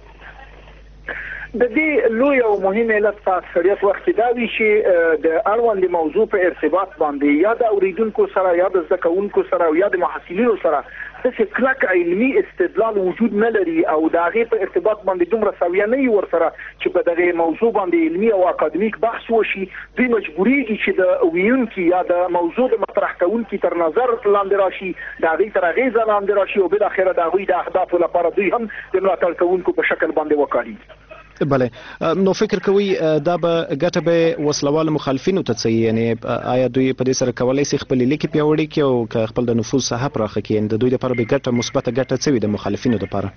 د دې لوی او مهم علت په اکثریت وخت دا وی چې د اړوند موضوع په ارتباط باندې یا د اوریدونکو سره یا د زکونکو سره یا د محصلینو سره څه کلک علمي استدلال وجود نه لري او دا غي په ارتباط باندې دومره سویه نه ور سره چې په دغه موضوع باندې علمي او اکاډمیک بحث وشي. دوی مجبوریږي چې د ویونکو یا د موضوع د مطرح کوونکو تر نظر لاندې راشي، دا غي تر غیزه لاندې راشي او بل اخره دا غوي د اهداف لپاره دوی هم د ملاتړ کوونکو په شکل باندې وکړي. بله نو فکر کوي دا به ګټه به وسلوال مخالفینو ته څه؟ یعنی آیا دوی په دې سره کولای شي خپل لیکي پیوړی کې او خپل د نفوذ ساحه پراخه کړي؟ د دوی لپاره به ګټه مثبت ګټه څه وي د مخالفینو لپاره؟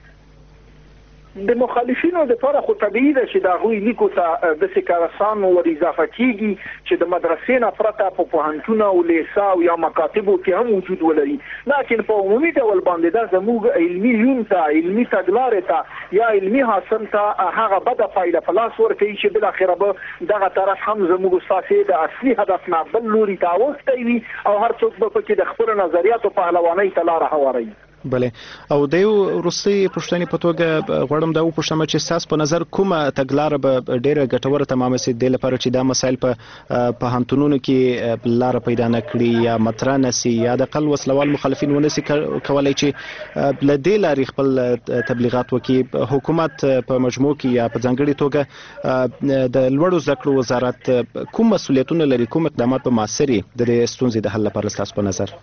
د مخالفینو لپاره خو طبيعي ده چې دا غوي لیکو ته د سکارسان او اضافه کیږي چې د مدرسې نه پرته په پوهنتون او لیسا او یا مکاتبو کې هم وجود ولري. لکه په عمومي ډول باندې دا زموږ علمي یونتا علمي تګلارې ته یا علمي حاصل ته هغه بده فایده فلاس ورکوي چې بل اخره به دغه طرف هم زموږ ساسي د اصلي هدف نه بل لوري ته وستوي او هر څوک به پکې د خپل نظریاتو په پهلوانۍ ته لار هواروي. بله او د یو روسي پښتنې په توګه غواړم دا وپوښتم چې تاسو په نظر کومه تګلاره به ډیره ګټوره تمامه سي د لپاره چې دا مسایل په پوهنتونونو کې لار پیدا نه کړي یا مطرح نه سي یا د قل وسلوال مخالفین ونسي کولای چې لدې لاري خپل تبلیغات وکړي؟ حکومت په مجموع کې یا په ځانګړي توګه د لوړو زده کړو وزارت کوم مسولیتونه لري، کوم اقدامات په معاصري د ستونزې د حل لپاره تاسو په نظر؟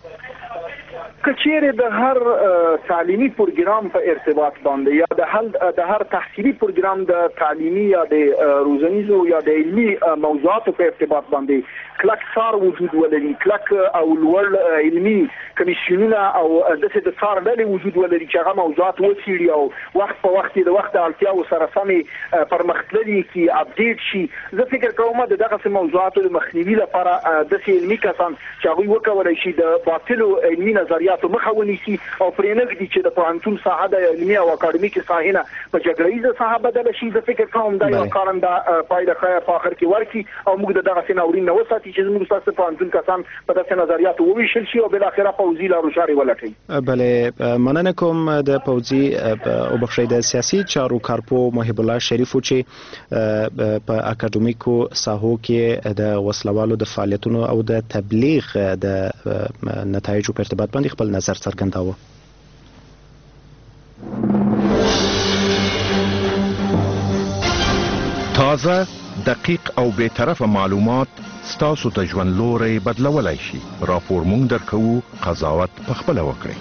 کچېره د هر تعلیمي پروګرام په ارتباط باندې یا د هر تحصیلي پروګرام د تعلیمي یا د روزنیزو یا د علمي موضوعاتو په ارتباط باندې کلک سار وجود ولري، کلک او لوړ علمي کمیسیونونه او د سار ډلې وجود ولري چې هغه موضوعات وڅېړي او وخت په وخت د وخت اړتیاو سره سمې پرمختللي کی اپډیټ شي. زه فکر کوم دغه موضوعاتو د مخنیوي لپاره د علمي کسان چې هغه وکولای شي د باطلو علمي نظریات نظریاتو مخه ونیسي او پرې نه ږدي چې د پوهنتون ساحه د علمي او اکاډمیکي ساحې نه په جګړه ییزه ساحه بدله شي. زه فکر کوم دا یو کارنده پایله ښه په آخر کې ورکړي او موږ د دغسې ناورین نه وساتي چې زموږ ستاسو پوهنتون کسان په داسې نظریاتو وویشل شي او بالاخره پوځي لارو چارې ولټوي. بله مننه کوم د پوځي او بخښئ د سیاسي چارو کارپو محب الله شریفو چې په اکاډمیکو ساحو کې د وسلوالو د فعالیتونو او د تبلیغ د نتایجو په ارتباط باندې خپل نظر څرګنداوه. تازه، دقیق او بی‌طرفه معلومات ستاسو ته ژوند لوری بدلولای شي. راپور مونږ درکوو، قضاوت پخپله وکړئ.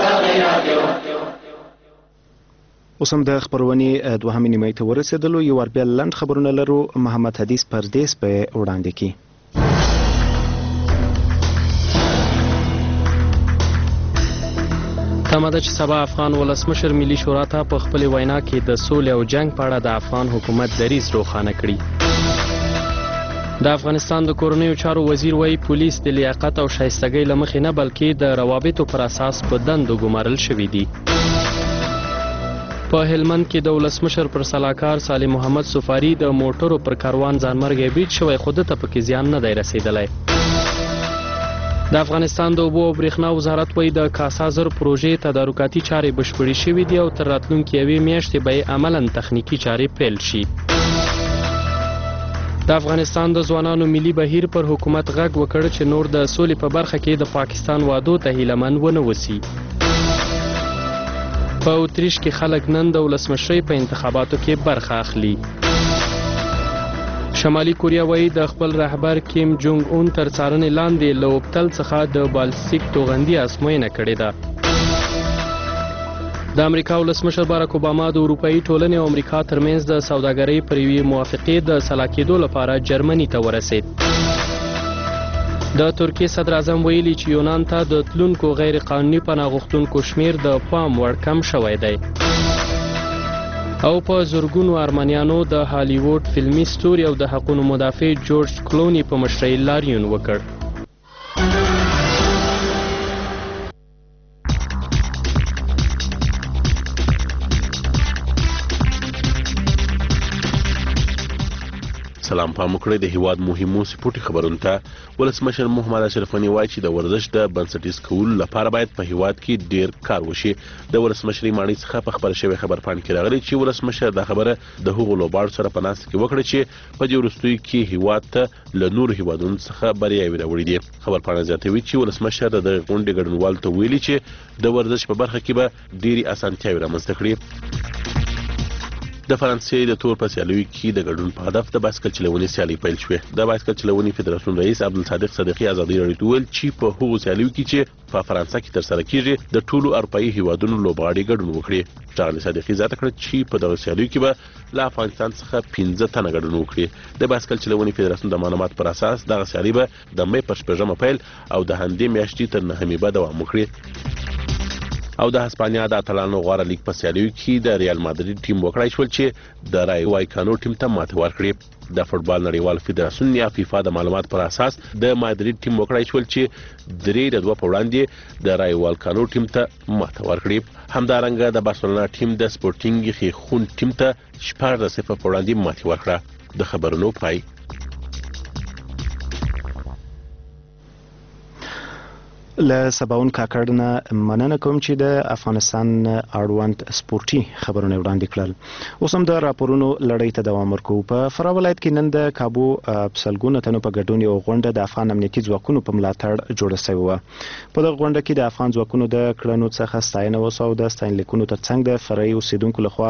اوس هم د خبرونې دوهمې نیمې ته ورسېدلو. یو وار بیا لنډ خبرونه لرو. محمد حدیث پردیس په وړاندې کې. تمه ده چې سبا افغان ولسمشر ملي شورا ته په خپلې وینا کې د سولې او جنگ په اړه د افغان حکومت دریځ روښانه کړي. د افغانستان د کورنیو چارو وزیر وایي پولیس د لیاقت او شایستګۍ له مخې نه بلکې د روابطو پر اساس په دندو ګمارل شوي دي. په هلمند کې د ولسمشر پر سلاکار صالح محمد سفاري د موټرو پر کاروان ځانمرګی برید شوی خو ده ته پکې زیان نه دی رسېدلی. د افغانستان د اوبو او برېښنا وزارت وایي د کاسا زر پروژې تدارکاتي چارې بشپړې شوي دي او تر راتلونکې یوې میاشتې به یې عملاً تخنیکي چارې پیل شي. د افغانستان د ځوانانو ملي بهیر پر حکومت غږ وکړ چې نور د سولې په برخه کې د پاکستان وعدو ته هیلهمن ونه وسی. په اتریش کې خلک نن د ولسمشرۍ په انتخاباتو کې برخه اخلي. شمالي کوریا وایي د خپل رهبر کیم جونګ اون تر څارنې لاندې له اوبتل څخه د بالستیک توغندي ازموینه کړې ده. د امریکا ولسمشر باراک اوباما د اروپایي ټولنې او امریکا ترمنځ د سوداګرۍ پر یوې موافقې د سلا کېدو لپاره جرمني ته ورسېد. د ترکیې صدر اعظم ویلي چې یونان ته د تلونکو غیر قانوني پناه غوښتونکو شمیر د پام وړ کم شوی دی. او په زرګونو ارمنیانو د هالیووډ فلمي ستوري او د حقونو مدافع جورج کلونی په مشرۍ لاریون وکړ. سلام پام وکړئ. د هیواد مهمو سپورټي خبرونو ته ولسمشر محمد اشرف غني وایي چې د ورزش د بنسټیز کولو لپاره باید په هیواد کې ډیر کار وشي. د ولسمشرۍ ماڼۍ څخه په خبر شوی خبر پاڼې کې راغلی چې ولسمشر دا خبره د هغو لوبغاړو سره په ناسته کې وکړه چې په دې وروستیو کې هیواد ته له نورو هیوادونو څخه بریاوې راوړي دي. خبر پاڼه زیاتوي چې ولسمشر د دغې غونډې ګډونوالو ته ویلي چې د ورزش په برخه کې به ډېرې اسانتیاوې رامنځته کړي. د فرانسې د تور په سیالیو کې د ګډون په هدف د بایسکل چلونې سیالۍ پیل شوې. د بایسکل چلونې فدراسیون رئیس عبدالصادق صدیقي ازادي راډیو ته ویل چې په هغو سیالیو کې چې په فرانسه کې ترسره کیږي د ټولو اروپایي هیوادونو لوبغاړي ګډون وکړي. ښاغلي صدیقي زیاته کړه چې په دغه سیالیو کې به له افغانستان څخه 15 تنه ګډون وکړي. د بایسکل چلونې فدراسیون د معلومات پر اساس دغه سیالۍ به د مې پر 6 پیل او د همدې میاشتې تر 9 به دوام وکړي. او د هسپانیا د اتلانو غوره لیګ په سیالیو کې د ریال مادرید ټیم وکړای شول چې د رای وایکانو ټیم ته ماته ورکړي. د فوتبال نړیوال فدراسیون یا فیفا د معلومات پر اساس د مادرید ټیم وکړای شول چې 3-2 په وړاندې د رای والکانو ټیم ته ماته ورکړي. همدارنګه د بارسلونا ټیم د سپورټینګ خیخون ټیم ته 4-0 په وړاندې ماته ورکړه. د خبرونو پای. له سباون کاکړ نه مننه کوم چې د افغانستان اړوند سپورتي خبرونه وړاندې کړل. اوس هم د راپورونو لړۍ ته دوام ورکوو. په فراه ولایت کې نن د کابو سلګونه تنو په ګډون یو غونډه د افغان امنیتي ځواکونو په ملاتړ جوړه شوې وه. په دغه غونډه کې د افغان ځواکونو د کړنو څخه ستاینه وسوه او د ستاینلیکونو ترڅنګ د فرعي اوسیدونکو لخوا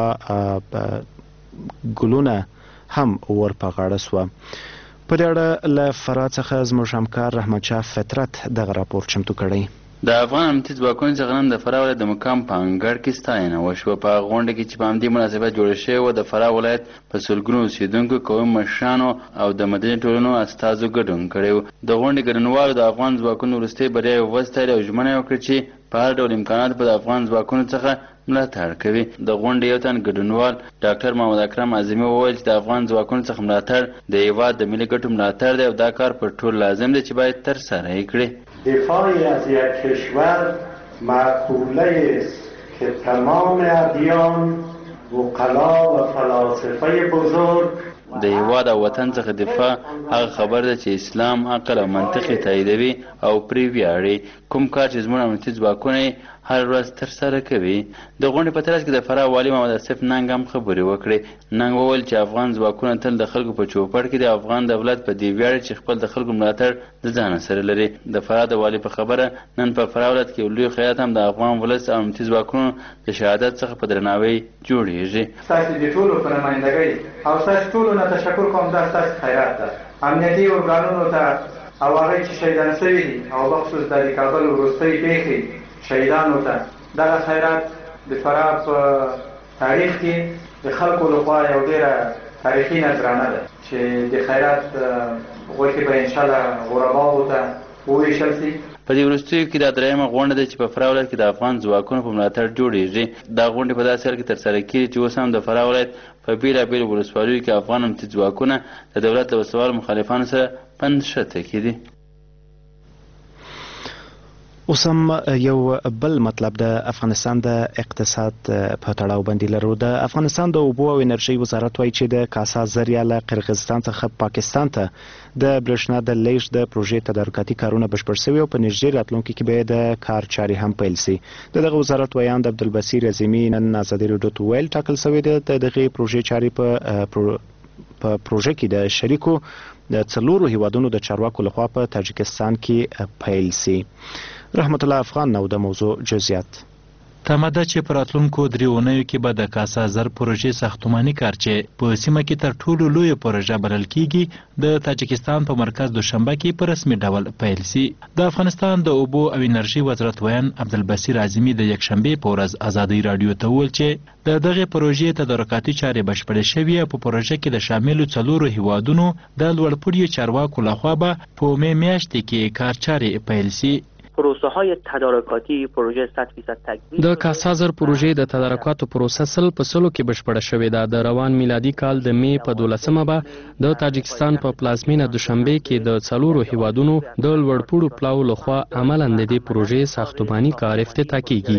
ګلونه هم ورپه غاړه سوه. په دې اړه له فراه څخه زموږ همکار رحمت شاه فطرت دغه راپور چمتو کړی. د افغان امنیتي ځواکونو څخه نن د فراه ولایت د مقام په انګړ کې ستاینه وشوه. په غونډه کې چې په همدې مناسبت جوړه شوې وه د فراه ولایت په سلګونو اوسېدونکو قومي مشرانو او د مدني ټولنو استازو ګډون کړی و. د غونډې ګډونوالو د افغان ځواکونو وروستۍ بریاوې وستایلې او ژمنه یې وکړه چې په هر ډول امکانات به د افغان ځواکونو څخه ملاتړ کوي. د غونډې یو تن ګډونوال ډاکټر محمد اکرم اعظمي وویل چې د افغان ځواکونو څخه ملاتړ د هیواد د ملي ګټو ملاتړ دی او دا کار پر ټول لازم دی چې باید ترسره یې کړي. دفاعی از یک کشور معقوله است که تمام ادیان وکلا و فلاسفه بزرگ د هیواد او وطن څخه دفاع هغه خبر ده چې اسلام عقل او منطق تاییدوي او پرې ویاړي. کوم کار چې زموږ امنیتي ځواکونه هر ورځ ترسره کوي. د غونډې په ترڅ کې د فراه والي محمد آصف ننګ هم خبرې وکړې. ننګ وویل چې افغان ځواکونه تل د خلکو په چوپړ کې د افغان دولت په دې ویاړي چې خپل د خلکو ملاتړ د ځان سره لري. د فراه د والي په خبره نن په فراه ولایت کې یو لوی خیاط هم د افغان ولس او امنیتي ځواکونو د شهادت څخه په درناوي جوړیږي. ستاسو د ټولو په نمایندګۍ او ستاسو ټولو نه تشکر کوم. دا ستاسو خیرات ده. امنیتي ارګانونو ته او هغه چې شهیدان شوي دي او بخصوص د کابل وروستۍ پیښې شهیدانو ته دغه خیرات د فراه په تاریخ کې د خلکو لخوا یو ډېره تاریخي نذرانه ده چې د خیرات غوښې به انشاءالله غرباو ته وویشل شي. په دې وروستیو کې دا درېیمه غونډه ده چې په فراه ولایت کې د افغان ځواکونو په ملاتړ جوړیږي. دا غونډې په داسې حال کې ترسره کېږي چې اوس هم د فراه ولایت په بېلابېلو ولسوالیو کې افغان امنیتي ځواکونه د دولت له وسوالو مخالفانو سره پنډ کې دي. اوس هم یو بل مطلب د افغانستان د اقتصاد په تړاو باندې لرو. د افغانستان د اوبو او انرژي وزارت وایي چې د کاسا ذریعه له قرغیزستان څخه پاکستان ته د برېښنا د لیږد د پروژې تدارکاتي کارونه بشپړ شوي او په نږدې راتلونکي کې به د کار چارې هم پیل شي. د دغه وزارت ویاند عبدالبصیر عظیمي نن ازادي راډیو ته ویل ټاکل شوی دی د دغې پروژې چارې په پروژه کې د شریکو د 4 هیوادونو د چارواکو لخوا په تاجکستان کې پیل شي. رحمت الله افغان نو د موضوع جزئیات. تماده چې پر راتلونکو 3 اونیو کې به د کاسا زر پروژې ساختماني کار چې په سیمه کې تر ټولو لوی پروژه بلل کیږي د تاجکستان په مرکز دوشنبه کې په رسمي ډول پیل شي. د افغانستان د اوبو او انرژي وزارت ویان عبدالبصیر عظیمي د یکشنبه په ورځ ازادي راډیو ته وویل چې د دغه پروژې تدارکاتي چارې بشپړې شوې او په پروژه کې د شاملو 4 هیوادونو د لوړپوړي چارواکو لخوا به په مې میاشتې کې کار چارې پیل شي. پروسه های تدارکاتی پروژه 100% تکمیل. د کاسازر پروژې د تدارکاتو پروسه سل په سلو کې بشپړه شوې ده. د روان میلادي کال د می په 12مه به د تاجکستان په پلازمینه دوشنبه کې د 4 هیوادونو د لوړپوړو پلاو لخوا عملاً د دې پروژې ساختماني کار افتتاح کیږي.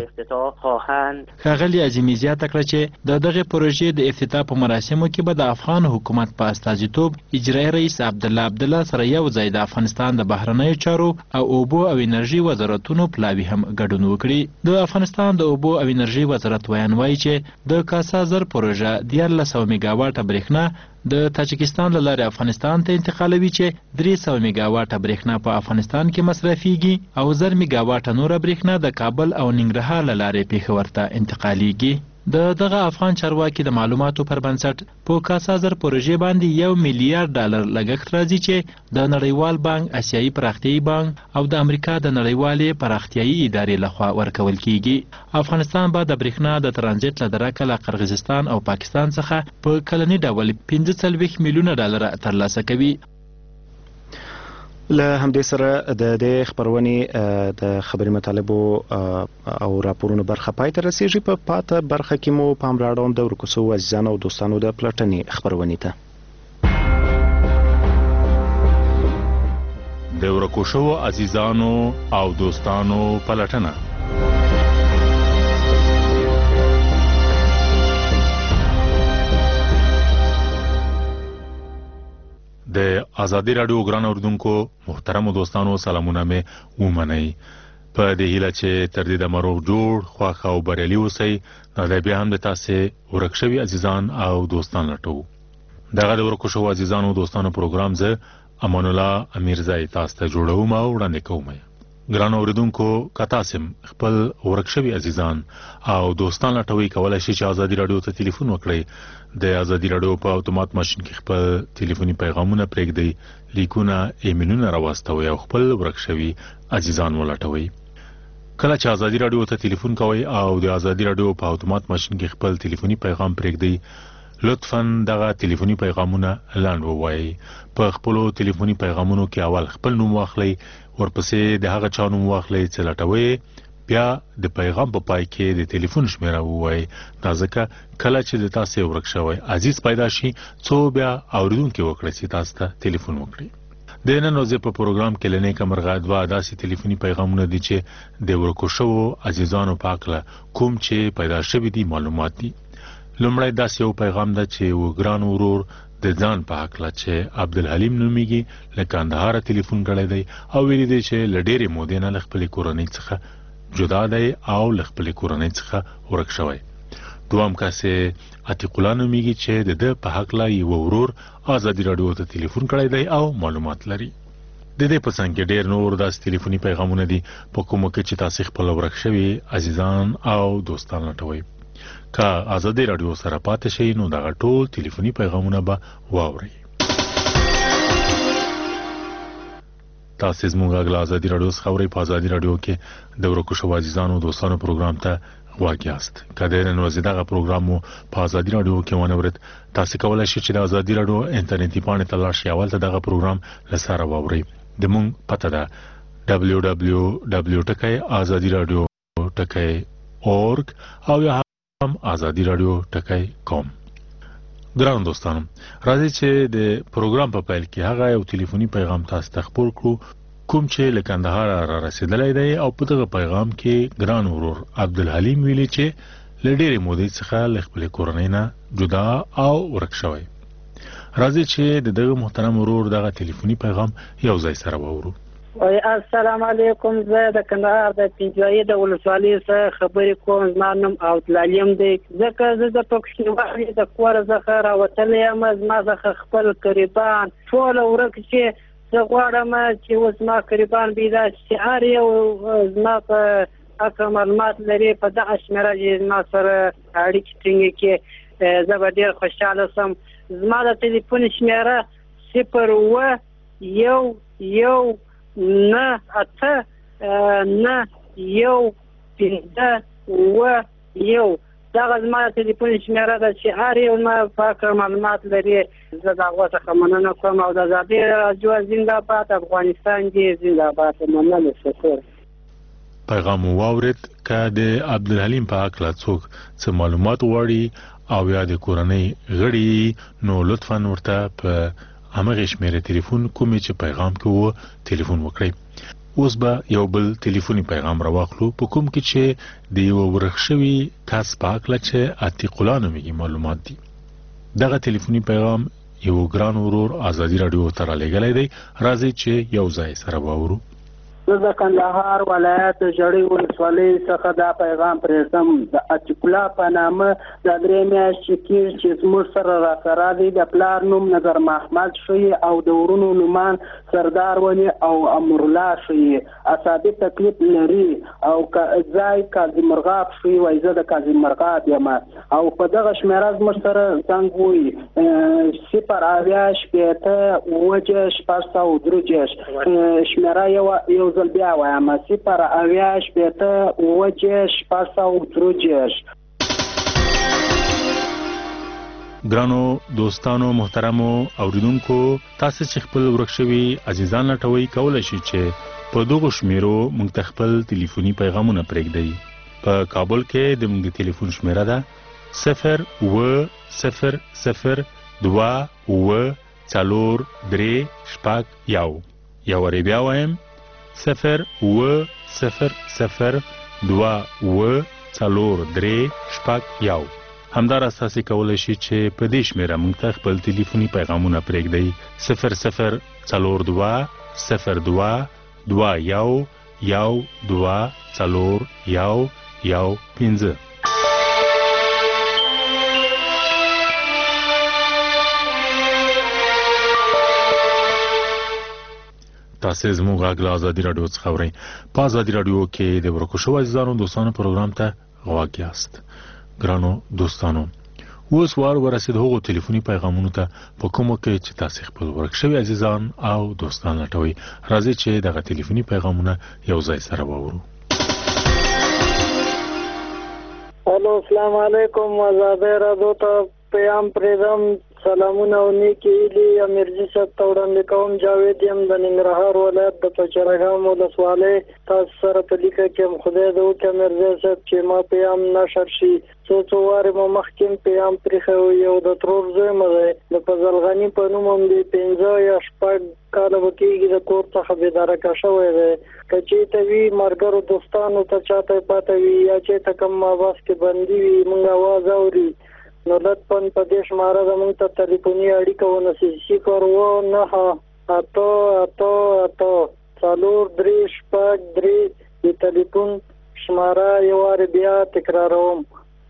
ښاغلي عظیمي زیاته کړه چې د دغه پروژې د افتتاح په مراسمو کې به د افغان حکومت په استازیتوب اجرایي رئیس عبدالله سره یو ځای د افغانستان د بهرنیو چارو او اوبو او انرژي وزارتونو پلاوی هم ګډون وکړي. د افغانستان د اوبو او انرژي وزارت ویان وایي چې د کاسا زر پروژه 1300 میگاواټه برېښنا د تاجکستان له لارې افغانستان ته انتقالوي چې 300 میگاواټه برېښنا په افغانستان کې مصرفيږي او 1000 میگاواټه نور برېښنا د کابل او ننګرهار له لارې پېښور ته انتقالېږي. دغه افغان چارواکي د معلوماتو پر بنسټ په کاسا زر پروژې باندې $1 میلیارډ لګښت راځي چې د نړیوال بانک، اسیایي پراختیایي بانک او د امریکا د نړیوالې پراختیایي ادارې لخوا ورکول کیږي. افغانستان به د برېښنا د ترانزیت له درکه له قرغیزستان او پاکستان څخه په کلني ډول $45 میلیونه ترلاسه کوي. له همدې سره د خبرونې د خبري مطالبو او راپورونو برخه پای ته رسیږي. په پاته برخه کې مو پام راړوم د ورکوسو عزیزانو او دوستانو د پلټنې خبرونې ته. د ورکوسو عزیزانو او دوستانو پلټنه. د ازادي راډیو ګران اوردونکو محترم دوستانو سلامونه مې ومنئ. په دې هیله چې تر دې د مروغ جوړ خواخ او بریالي اوسئ. نو د بیا هم د تاسې ورک شوي عزیزان او دوستان لټو. دغه د ورکو شوو عزیزانو دوستانو پروګرام زه امان الله امیرزی تاسو ته جوړوم او وړاندې کوم. ګران اوردونکو که تاسو خپل ورک شوي عزیزان او دوستان لټوي کولای شئ چې ازادي راډیو ته ټلیفون وکړئ. د ازادي راډیو په اتومات ماشين کې خپل ټلیفوني پیغامونه پرېږدئ، لیکونه ایمیلونه راواستوئ او خپل ورک شوي عزیزان ولټوئ. کله چې ازادي راډیو ته ټلیفون کوئ او د ازادي راډیو په اتومات ماشين کې خپل ټلیفوني پیغام پرېږدئ، لطفاً دغه ټلیفوني پیغامونه لاندې ووایئ. په خپل ټلیفوني پیغامونو کې اول خپل نوم واخلئ، ورپسې د هغه چا نوم واخلئ چې لټوئ، بیا د پیغام په پای کې د ټلیفون شمیره ووایئ. دا ځکه کله چې د تاسو ورک شوی عزیز پیدا شي څو بیا اوریدونکو وکړي چې تاسو ته ټلیفون وکړي. د نن ورځې په پروګرام کې لنې کمرغه دوا داسې ټلیفوني پیغامونه دي چې د ورکو شوو عزیزانو پاکله کوم چې پیدا شوی دي معلومات دي. لومړی داسې یو پیغام ده چې وګران ورور د ځان په حقله چې عبدالحلیم نومیږي له کندهار ټلیفون کړی دی او ویلي دی چې له ډېرې مودې نه له خپلې کورنۍ څخه جدا دی او له خپلې کورنۍ څخه ورک شوی. دوام کس عتیق الله نومیږي چې د ده په حقله یو ورور ازادي راډیو ته ټلیفون کړی دی او معلومات لري. د دې په څنګ کې ډېر نور داسې ټلیفوني پیغامونه دي په کومو کې چې تاسې خپل ورک شوي عزیزان او دوستان لټوئ. که ازادي راډیو سره پاتې شئ نو دغه ټول ټلیفوني پیغامونه به واورئ. تاسې زموږ غږ له ازادي راډیو څخه اورئ. په ازادي راډیو کې د ورکو شوو عزیزانو دوستانو پروګرام ته غوږ یاست. که د نن ورځې دغه پروګرام مو په ازادي راډیو کې ونه اورید تاسې کولی شئ چې د ازادي راډیو انټرنیټي پاڼې ته لاړ شئ او هلته دغه پروګرام له سره واورئ. زموږ پته ده www.azadiradio.org او یا هم azadiradio.com. ګران دوستانو راځئ چې د پروګرام په پیل کې هغه یو ټلیفوني پیغام تاسو ته خپور کړو کوم چې له کندهار را رسیدلی دی او په دغه پیغام کې ګران ورور عبدالحلیم ویلي چې له ډېرې مودې څخه له خپلې کورنۍ نه جدا او ورک شوی. راځئ چې د دغه محترم ورور دغه ټلیفوني پیغام یو ځای سره واورو. السلام علیکم. زه د کندهار د پنځوایي د ولسوالۍ څخه خبرې کوم. زما نوم عبدالحلیم دی. ځکه زه د پکښینوالي د کوره څخه راوتلی یم. زما څخه خپل قریبان ټوله ورک چې زه غواړم چې اوس زما قریبان پیدا شي. هر یو زما په حقه معلومات لري په دغه شمېره چې زما سره اړیکې ټینګې کړي زه به ډېر خوشحاله شم. زما د ټلیفون شمېره 0198915 دغه زما د ټلیفون شمېره ده چې هر یو زما په حقه معلومات لري. زه د هغو څخه مننه کوم او د ازادي راډیو زنده‌باد، افغانستان دې زنده‌باد. مننه. شکر. پیغام واورید. که د عبدالحلیم په حقله څوک څه معلومات غواړي او یا د کورنۍ غړي نو لطفا ورته په همغه شمېره ټلیفون کومې چې پیغام کې وو ټلیفون وکړئ. اوس به یو بل ټلیفوني پیغام راواخلو په کوم کې چې د یو ورک شوي کس په حقله چې عتیق الله نومیږي معلومات دي. دغه ټلیفوني پیغام یو ګران ورور ازادي راډیو ته رالیږلی دی. راځئ چې یو ځای سره واورو. زه د کندهار ولایت ژړۍ ولسوالۍ څخه دا پیغام پرېږدم. د عتیق الله په نامه د 3 میاشتې کېږي چې زموږ سره راسره دی. د پلار نوم نظر محمد ښیي او د ورونو نومان سردار ولي او امرالله ښیي. اعصابي تکلیف لري او ځای کاظم مرغاب ښیي. وایي زه د کاظم مرغاب یم او په دغه شمېره زموږ سره زنګ وایي 080 شمېره یو ځل بیا وایم 080 ګرانو دوستانو محترمو اوریدونکو تاسو چې خپل ورک شوي عزیزان لټوي کولی شئ چې په دغو شمیرو موږ ته خپل ټلیفوني پیغامونه پرېږدئ. په کابل کې د موږ ټلیفون شمیره ده 080243431. یو وری بیا وایم 080243431. همدارس تاسو کولی شئ چې په دې شمیره موږ ته خپل ټلیفوني پیغامونه پرېږدئ 00221224115. تاسو زموږ غږ له ازادي راډیو څخه اورئ. په ازادي راډیو کې د ورکو شوو عزیزانو دوستانو پروګرام ته غوږ یاست. ګرانو دوستانو اوس وار ورسید هغو ټلیفوني پیغامونو ته په کومو کې چې تاسو خپل ورک شوي عزیزان او دوستان لټوئ. راځئ چې دغه ټلیفوني پیغامونه یو ځای سره واورو. الو السلام علیکم. ازادي راډیو ته پیغام پرېږدم سلامونه او نیکی هیلې امیرجي صاحب ته وړاندې کوم. جاوید یم د ننګرهار ولایت د پچرګام ولسوالۍ. تاسو سره په لیکه کې هم خدای دې وکړي امیرجي صاحب چې ما پیام نشر شي. څو وارې مو مخکې پیام پرېښی یو د ترور زوی مې دی د فضل غني په نوم هم دی 15 یا 6 کاله به کېږي د کور څخه بېدارکه شوی دی. که چېرته وي ملګرو دوستانو ته چاته پاته وي یا چېرته کوم مابس کې بندي وي موږ اواز اوري نو لطفا په دې شماره زموږ ته تلیفوني اړیکه ونیسئ 09888 د تلیفون شماره یو وارې بیا تکراروم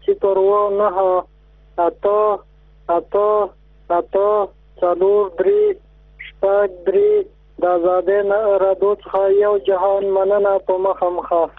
09888 د آزادۍ رادیو څخه یو جهان مننه په مخه مخه.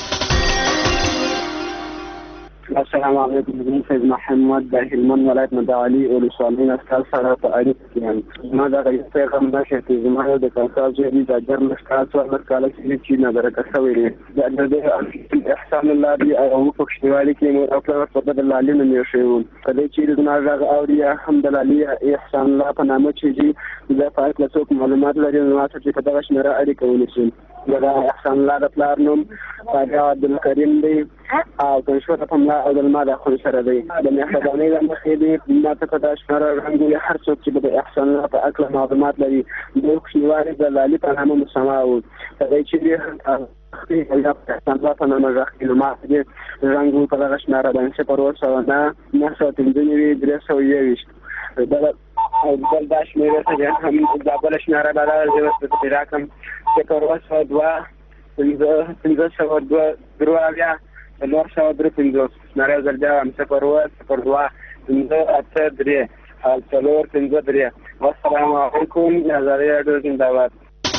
السلام علیکم. زه فیض محمد د هلمند ولایت نه د علي ولسوالۍ نه ستاسو سره په اړیکه کې یم. زما دغه یو پیغام دا چې زما د کاکا زوی د څوارلس کاله چې نادرکه شوی دی د احسان الله دی او پښتونولي کې مور او پلار په بدل لالی نه شوی و. کله چې زما هغه اوري الحمدلله احسان الله په نامه چې د فایل څوک معلومات لري نو تاسو چې په دغه شمېره اړیکه ونیسئ. دا احسان الله د پلار نوم عبدالکریم دی او تنشوت پملا او دلما د خو سره دی د مهربانۍ له مخې دی ما ته په دا شماره رنګوي هر څوک چې د احسان الله په اړه معلومات لري د کوشنیوالي د لالی په نامه مسما او دا چې دی یا احسان الله په نامه راخي نو ما دې رنګو په دغه شماره باندې پر ورسره نه 923 دا او بل دا شمېره ته هم دا بل شمېره دا زه په راکم چې کورواس 2 نور شاو درې 15 ناره زرجا هم څه پرواز پر 2 3 والسلام علیکم نظریه ډېر زنده‌باد.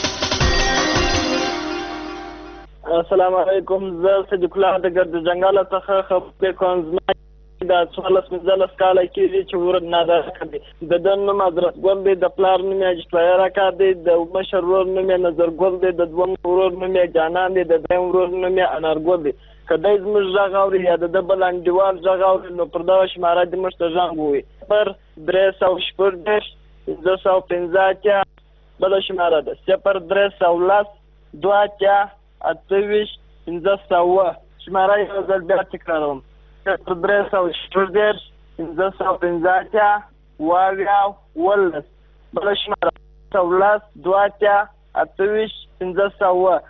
السلام علیکم. زه صدیق الله د ګرد جنگل څخه خبرې کوم. دا 14 کاله کېږي چې ورته نادرکه دی د نوم حضرت ګل دی د پلار نوم یې اجتماعي دی د مشر ورور نوم یې نظر ګل دی د دوم ورور نوم یې جانان دی د دریم ورور نوم یې انار ګل دی. که دی زموږ غږ اوري یا د بل انډیوال غږ اوري نو پر دغه شماره دې موږ ته غږ ووایي 314 بله شماره ده 03010 شماره یو ځل بیا تکراروم 314 بله شماره 010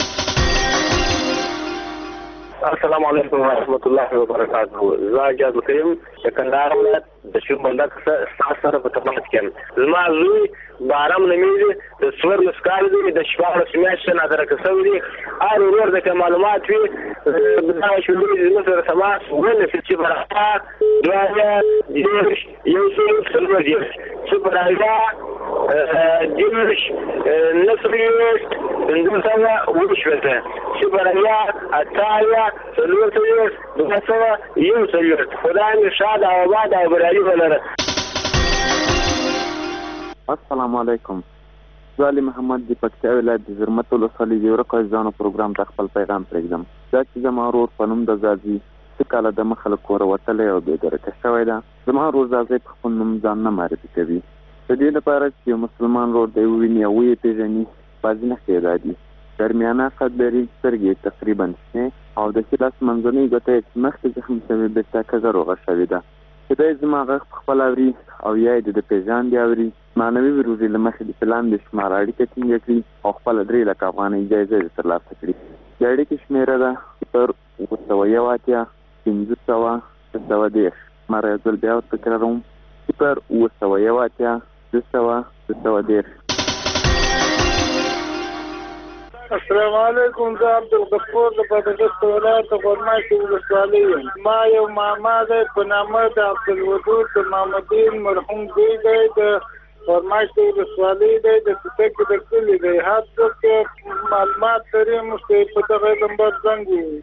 السلام علیکم ورحمۃ اللہ وبرکاتہ. زه اجازه کوم چې کندهار ولایت د شوم بندک سره په تماس کې یم. زما زوی بارام نومیږي د 14 کال دی د 14 میاشتې نادرکه شوی دی. هر ورور د معلومات وي دا شولې د سره تماس ولې چې برابر دوایا یو څه سلوږي چې برابر جنش نصريش اندوسنا وشوته شبريا اتايا سلوتيش بسوا يوسيوت خدای شاد او آباد او برالي ولره. السلام علیکم. زه محمد د پکتیا ولایت د زرمت ولسوالۍ یو رقصانو پروګرام ته خپل پیغام پرېږدم. دا چې زما ورور په نوم د زازي څه کاله د مخه له کوره وتلی او بېدرکه شوی ده. زما ورور زازي په خپل نوم ځان نه معرفي کوي. د دې لپاره چې یو مسلمان ورور دی وویني او ویې پېژني بعضې نښې یې دا دي: درمیانه قد لري، سترګې تقریبا شنې او د ښي لاس منځنۍ ګوته یې چې مخکې زخم شوې بېرته کږه روغه شوې ده. چې دی زما غږ پخپله اوري او یا یې د پېژاندې اوري معنوي وروزې له مخې د پلان د شماره اړیکه ټینګه کړي او خپله 3 لکه افغانۍ جایزه یې ترلاسه کړي. د اړیکې شمېره ده 0 510 مره یو ځل بیا ورته تکراروم 0 السلام علیکم. زه عبدالغفور د بدغست ولایت غورماشي ولسوالۍ یم. ما یو ماما دی په نامه د عبدالودود د محمدین مرحوم زوی دی د غورماشي ولسوالۍ دی د سیتک د کلي دی. هر څوک معلومات لري موږ په دغه نمبر زنګ ووهئ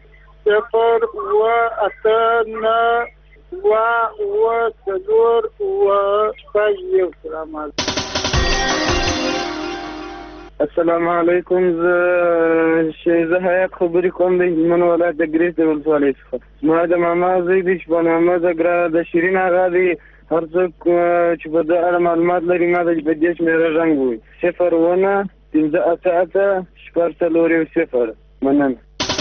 0 السلام علیکم. زه حیات خبرې کوم د هلمند ولایت د ګریز د ولسوالۍ څخه. زما د ماما زوی دی چې په نامه د شیرین اغا دی هر څوک چې په دې اړه معلومات لري ما ته په دې شمېره زنګ ووهي 01588 مننه.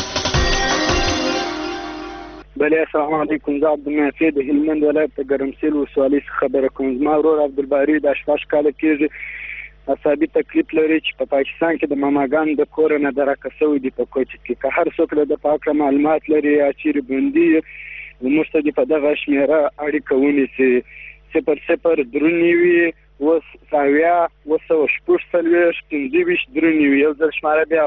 بله السلام علیکم. زه عبدالنافع د هلمند ولایت د ګرمسیر ولسوالۍ څخه خبره کوم. زما ورور عبدالباري د 18 کاله کېږي عصابي تکلیف لري چې په پاکستان کې د ماماګانو د کور نه درکه شوی دی په کوچ کې. که هر څوک له د پاکه معلومات لري یا چیرې بندي موږ ته په دغه شمېره اړیکه ونیسي 00 وساویا 246 یو ځل شماره بیا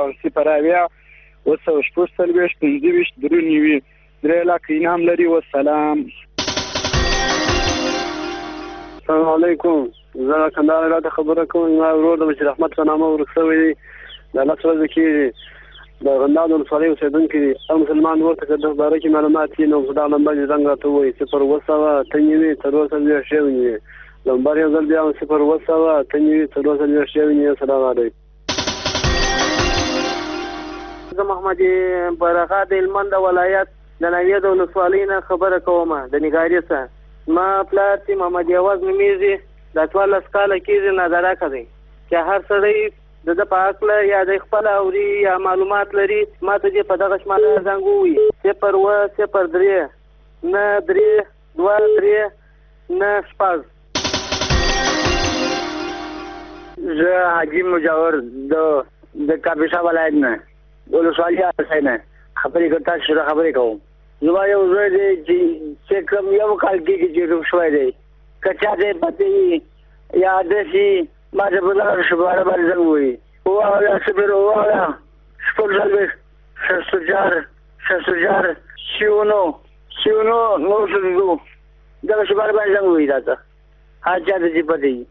0 3 لاکھ انعام لري. والسلام. السلام علیکم. زه کندهار ولایت خبره کوم. ما ورور د بشیر احمد په نامه ورسوي دی د الله سره کې د غندان ولسوالۍ اوسیدونکي دي. او مسلمان ورته د باره کې معلومات یې نو خدای نمبر یې زنګ راته وایي 0 نمبر یو ځل بیا 0 السلام علیکم. زه محمد برغا د هلمند ولایت د ناویه د ولسوالۍ نه خبره کوم د نګاري څخه. ما پلار چې محمد یواز نومیږي د 14 کاله کېږي نادراکه دی چې هر سړی د ده په هکله یا د خپل اوري یا معلومات لري ما ته دې په دغه شماره زنګ ووهي 0 زه حاجي مجاور د کاپیسا ولایت نه ولسوالۍ اسای نه خبرې کوم. تاسو سره خبرې کوم. زما یو زوی دی چې کوم یو کال کېږي چې روغ شوی دی که چا دی پته یا داسې ما ته په دغه شماره باندې زنګ ووهي 0 دغه شماره باندې زنګ ووهي راته هر چا ته چې پته وي.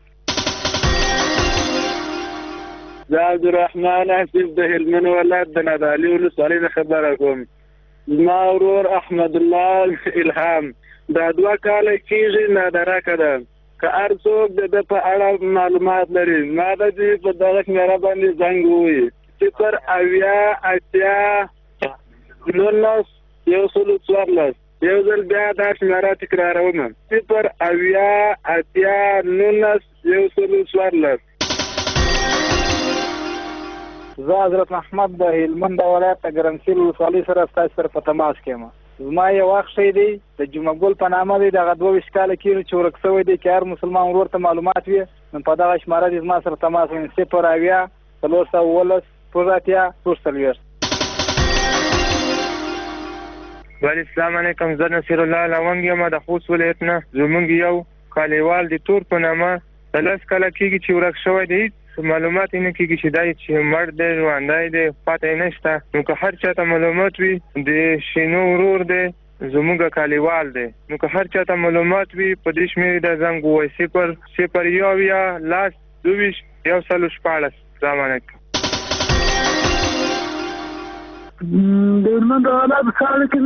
زه عبدالرحمن حفیظ د هلمند ولایت د نادعلي ولسوالۍ نه خبره کوم. زما ورور احمد الله الهام دا 2 کاله کېږي نادراکه ده. که هر څوک د ده په اړه معلومات لري ما ته دې په دغه شمېره باندې زنګ ووهي 0 یو ځل بیا دا شمېره تکراروم 0 زه حضرت محمد د هلمند ولایت د ګرمسیر ولسوالۍ سره ستاسو سره په تماس کې یم. زما یو وخت شی دی د جمعه ګل په نامه دی دغه 22 کاله کېږي چې ورک شوی دی. که هر مسلمان ورور ته معلومات وي نو په دغه شماره دی زما سره تماس ونیسي 0 بله السلام علیکم. زه نصیر الله لونګ یم د خوست ولایت نه. زمونږ یو کلیوال د تور په نامه 13 کاله کېږي چې ورک شوی دی. معلومات یې نه کېږي چې دی چې مړ دی ژوندی دی پته یې نشته. نو که هر چا ته معلومات وي د شینو ورور دی زموږ کلیوال دی نو که هر چا ته معلومات وي په دې شمېرې د زنګ ووایي 0 السلام علیکم. د هلمند ولایت ښار کې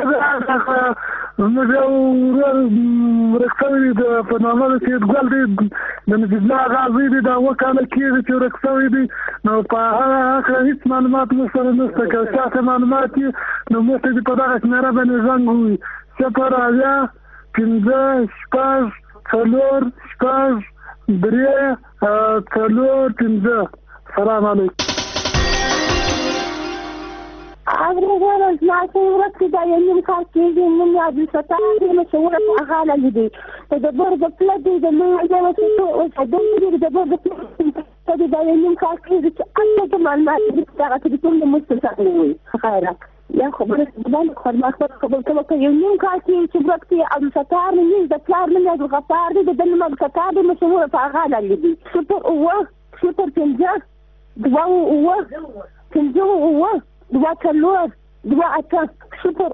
موږ یو ورور ورک شوی دی په نامه د سیدګل دی د نجیب الله غازي دی دا 2 کاله کېږي چې ورک شوی دی. نو په هغه هکله هېڅ معلومات موږ سره نشته. که چا ته معلومات وي نو موږ ته دې په دغه شمېره باندې زنګ ووهي 0 السلام علیکم. اغرغان زما ورځ کې دا یو نیم کال کېږي نوم یې عبدالستار دی مشهوره هغه لیدي د بر د پله دی د یو اوسېدونکي د بر د پله دا یو نیم کال کېږي چې هلته معلومات دي دغه ټلیفون د موږ سره وي خیره یا خبره باندې خدمت خبر ته وکړه یو نیم کال کېږي چې ورځ کې عبدالستار نوم د پلار نوم یې عبدالغفار دی د نوم عبدالستار دی مشهوره هغه لیدي 2 4 2 8 0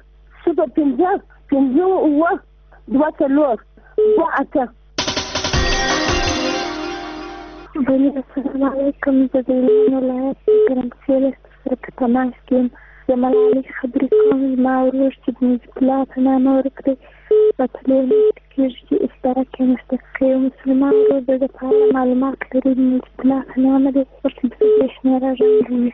السلام علیکم. زه د هلمند ولایت ګرمسیر سره په تماس کې یم. زه ملالۍ خبرې کوم. زما ورور چې د نجیب الله په نامه ورکړی په 4 میاشتې کېږي چې اشتراک یې مستحق یو مسلمان ورور د ده په اړه معلومات لري د نجیب الله په نامه دی ورته د دې شمېره ژوندي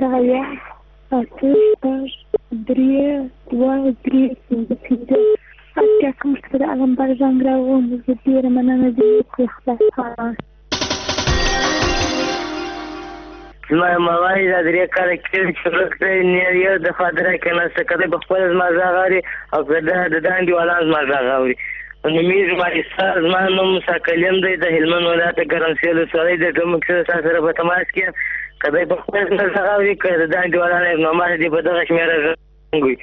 0 3 2 3 5 اړتیا کوم چې د علمبر زنګ راووم زه ډېره مننه دې وکړې خدای پاک. زما مامای دا 3 کاله کېږي چې ورک دی یو دفعه دره کېناسته که دی په خپله زما غږ اوري او که ده د دا انډیوالان زما غږ اوري. نومیږي زما ایسار زما نوم ساکلیم دی د هلمند ولایت د ګرمسیر ولسوالۍ د ډومک سره تا سره په تماس کې یم. که دی په خپله زما غږ اوري که د دا انډیوالان یې نو ماته دې په دغه شمېره غږ وي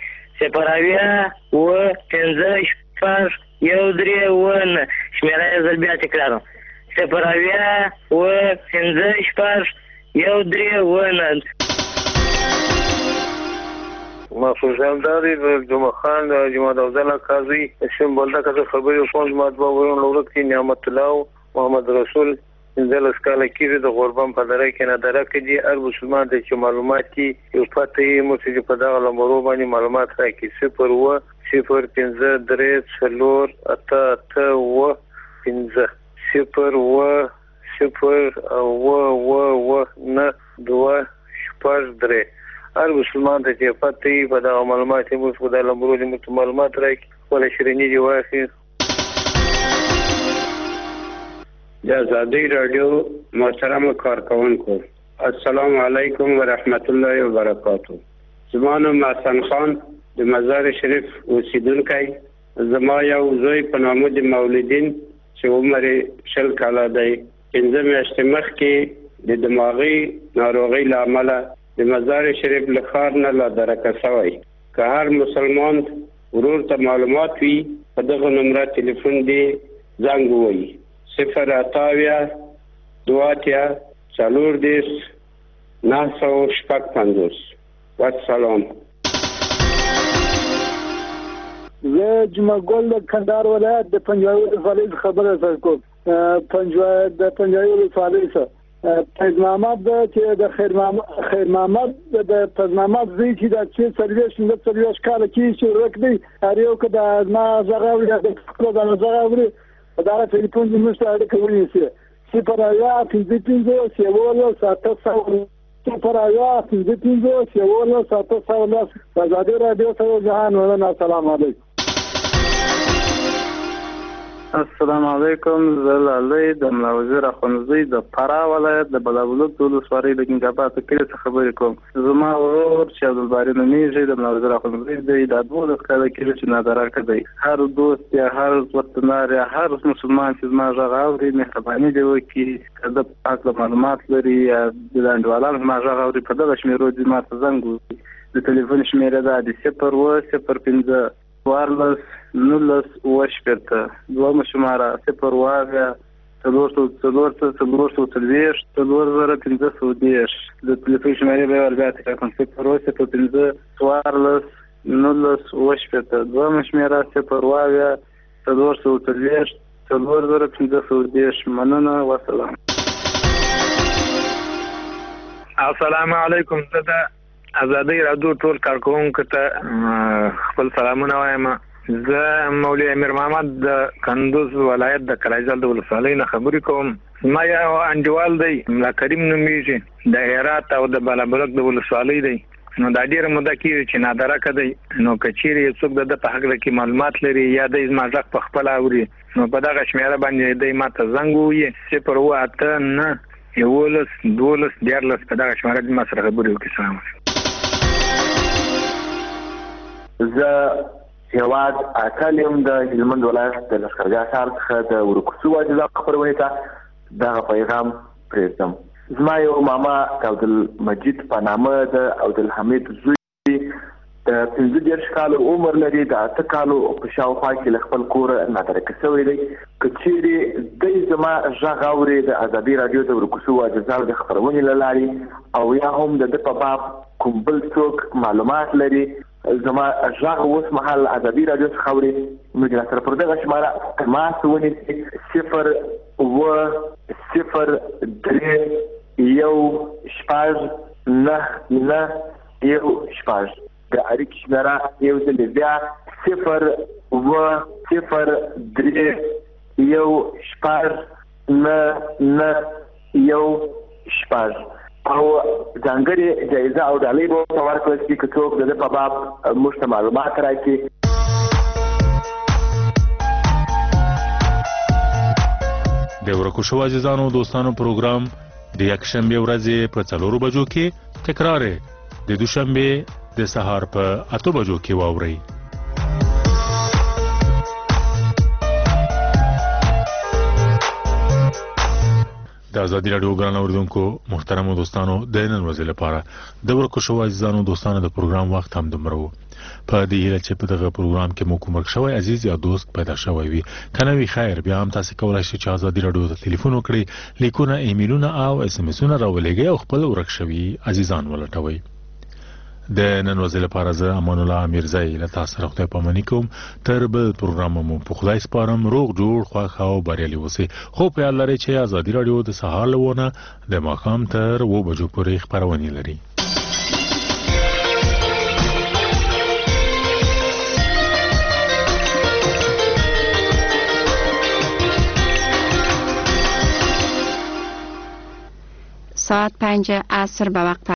0 شمېره یې زه بیا تکرارم 0 مافوزالداری د جمعه خان د جماعت افضل قاضي شم بلده که خبرې کوم ما دوه ورون لورک کې نعمت الله محمد رسول انزل اسکاله کې د غربان په دره کې نه درکې دي هر مسلمان د چې معلوماتي یو پته مو چې په دغه لمرو باندې معلومات راکړي 0 هر مسلمان د چې پته په دغه معلومات مو په دغه لمرو باندې معلومات راکړي ولا شرینی دی واخی. د آزادی رادیو محترم کارکونکو السلام علیکم و رحمت الله و برکاته. زما نوم حسن خان د مزار شریف اوسیدونکی. زما یو زوی په نامه د مولدین چې عمر 10 کاله دی 15 میاشتې مخکې د دماغي ناروغۍ له امله د مزار شریف له ښار نه لا درکه شوی. که هر مسلمان ورور ته معلومات وي په دغه نمبر تلیفون دی زنګ ووایي 080-449-955. والسلام. زه جمعه ګل د کندهار ولایت د پنجوایي ولسوالۍ خبره کوم. د پنجوایي ولسوالۍ څخه فیض محمد چې د خیر محمد د فیض محمد زوی چې د 40 کاله کې چې ورک دی هر یو که د ما زغ اوري د خپل د زغ اوري دا ټلیفون دې مشته اړیکه ونیسي 0 آزادي رادیو سره جهان ولنا. السلام علیکم. السلام علیکم. زه لالی د ملا وزیر اخوندزی د فراه ولایت د بلابلوک ولسوالۍ د ګنګابات کلي څخه خبرې کوم. زما ورور چې عبدالباري نومیږي د ملا وزیر اخوندزی دی د 12 کاله کې چې نادرکه دی. هر دوست یا هر وطنار یا هر مسلمان چې زما غږ اوري مهرباني دی وکړي که د پاک معلومات لري یا د انډیوالانو زما غږ اوري په دغه شمېرو دې ماته زنګ وکړي. د ټلیفون شمېره دا د 0 14 19 دوه شماره 0 د ټلیفون شمېرې به ور بیا تکرار 0 دوه شمېره 0 مننه. والسلام. السلام علیکم. زه د آزادی رادیو ټول کارکونکو ته خپل سلامونه وایم. زه مولوی امیر محمد د کندوز ولایت د کراجل د ولسوالۍ نه خبرې کوم. ما یو انډیوال دی ملا کریم نومیږي د هرات او د بلابلک د ولسوالۍ دی. نو دا ډیره موده کېږي چې نادرکه دی. نو که چیرې څوک د په حق کې معلومات لري یا د زما غږ په خپل اوري نو په دغه شمېره باندې دی ماته زنګ ووایي 0 11 12 په دغه شمېره دې ما سره خبرې وکړي. سلام علیکم. زه هیواد اکالیم د هلمند ولایت د لښکرګاه ښار څخه د ورکوڅو واجزا خپرونې ته دغه پیغام پرېږدم. زما یو ماما د عبدالمجید په نامه د عبدالحمید زوی د 15 کالو عمر لري. د 8 کالو په شاوخوا کې له خپل کوره نادرکه شوی دی. که چیرې دی زما غږ اوري د آزادي رادیو د ورکوڅو واجزا د خپرونې له لارې او یا هم د په باب کوم بل څوک معلومات لري زما غږ اوس مهال آزادي رادیو څخه اوري نو د سره پر دغه شماره تماس ونیسي 0 0 3 1 9 1 د اړیکې شمېره یو ځل بیا 0 0 3 1 9 او ځانګړې جایزه او ډالۍ به ورته ورکړل شي که څوک د په باب موږ ته معلومات راکړي. د ورکو شو عزیزانو دوستانو پروګرام د یکشنبه ورځې په 4 بجو کې تکرار د دوشنبه د سهار په 8 بجو کې واوري. د آزادی رادیو ګران اوریدونکو محترم دوستانو د نن ورځې لپاره د ورکو شو عزیزانو دوستانو د پروګرام وخت هم دومره و. په دې هیله چې په دغه پروګرام کې مو کوم شوی عزیز یا دوست پیدا شوی وي کنه وی خیر بیا هم تاسو کولای شئ چې آزادی رادیو ته ټلیفون وکړئ، لیکونه ایمیلونه او اس ام اسونه راولېږئ او خپل ورک شوی عزیزان ولټوي. د نن ورځې لپاره زه امان الله امیرزی له تاسو سره خدای پاماني کوم. تر بل پروګرام مو په خدای سپارم. روغ جوړ خوښ او بریالي اوسئ. خو په یاد لرئ چې آزادی رادیو د سهار لونه د ماښام تر 2 بجو پورې خبرونه لري. ساعت 5 عصر به وقت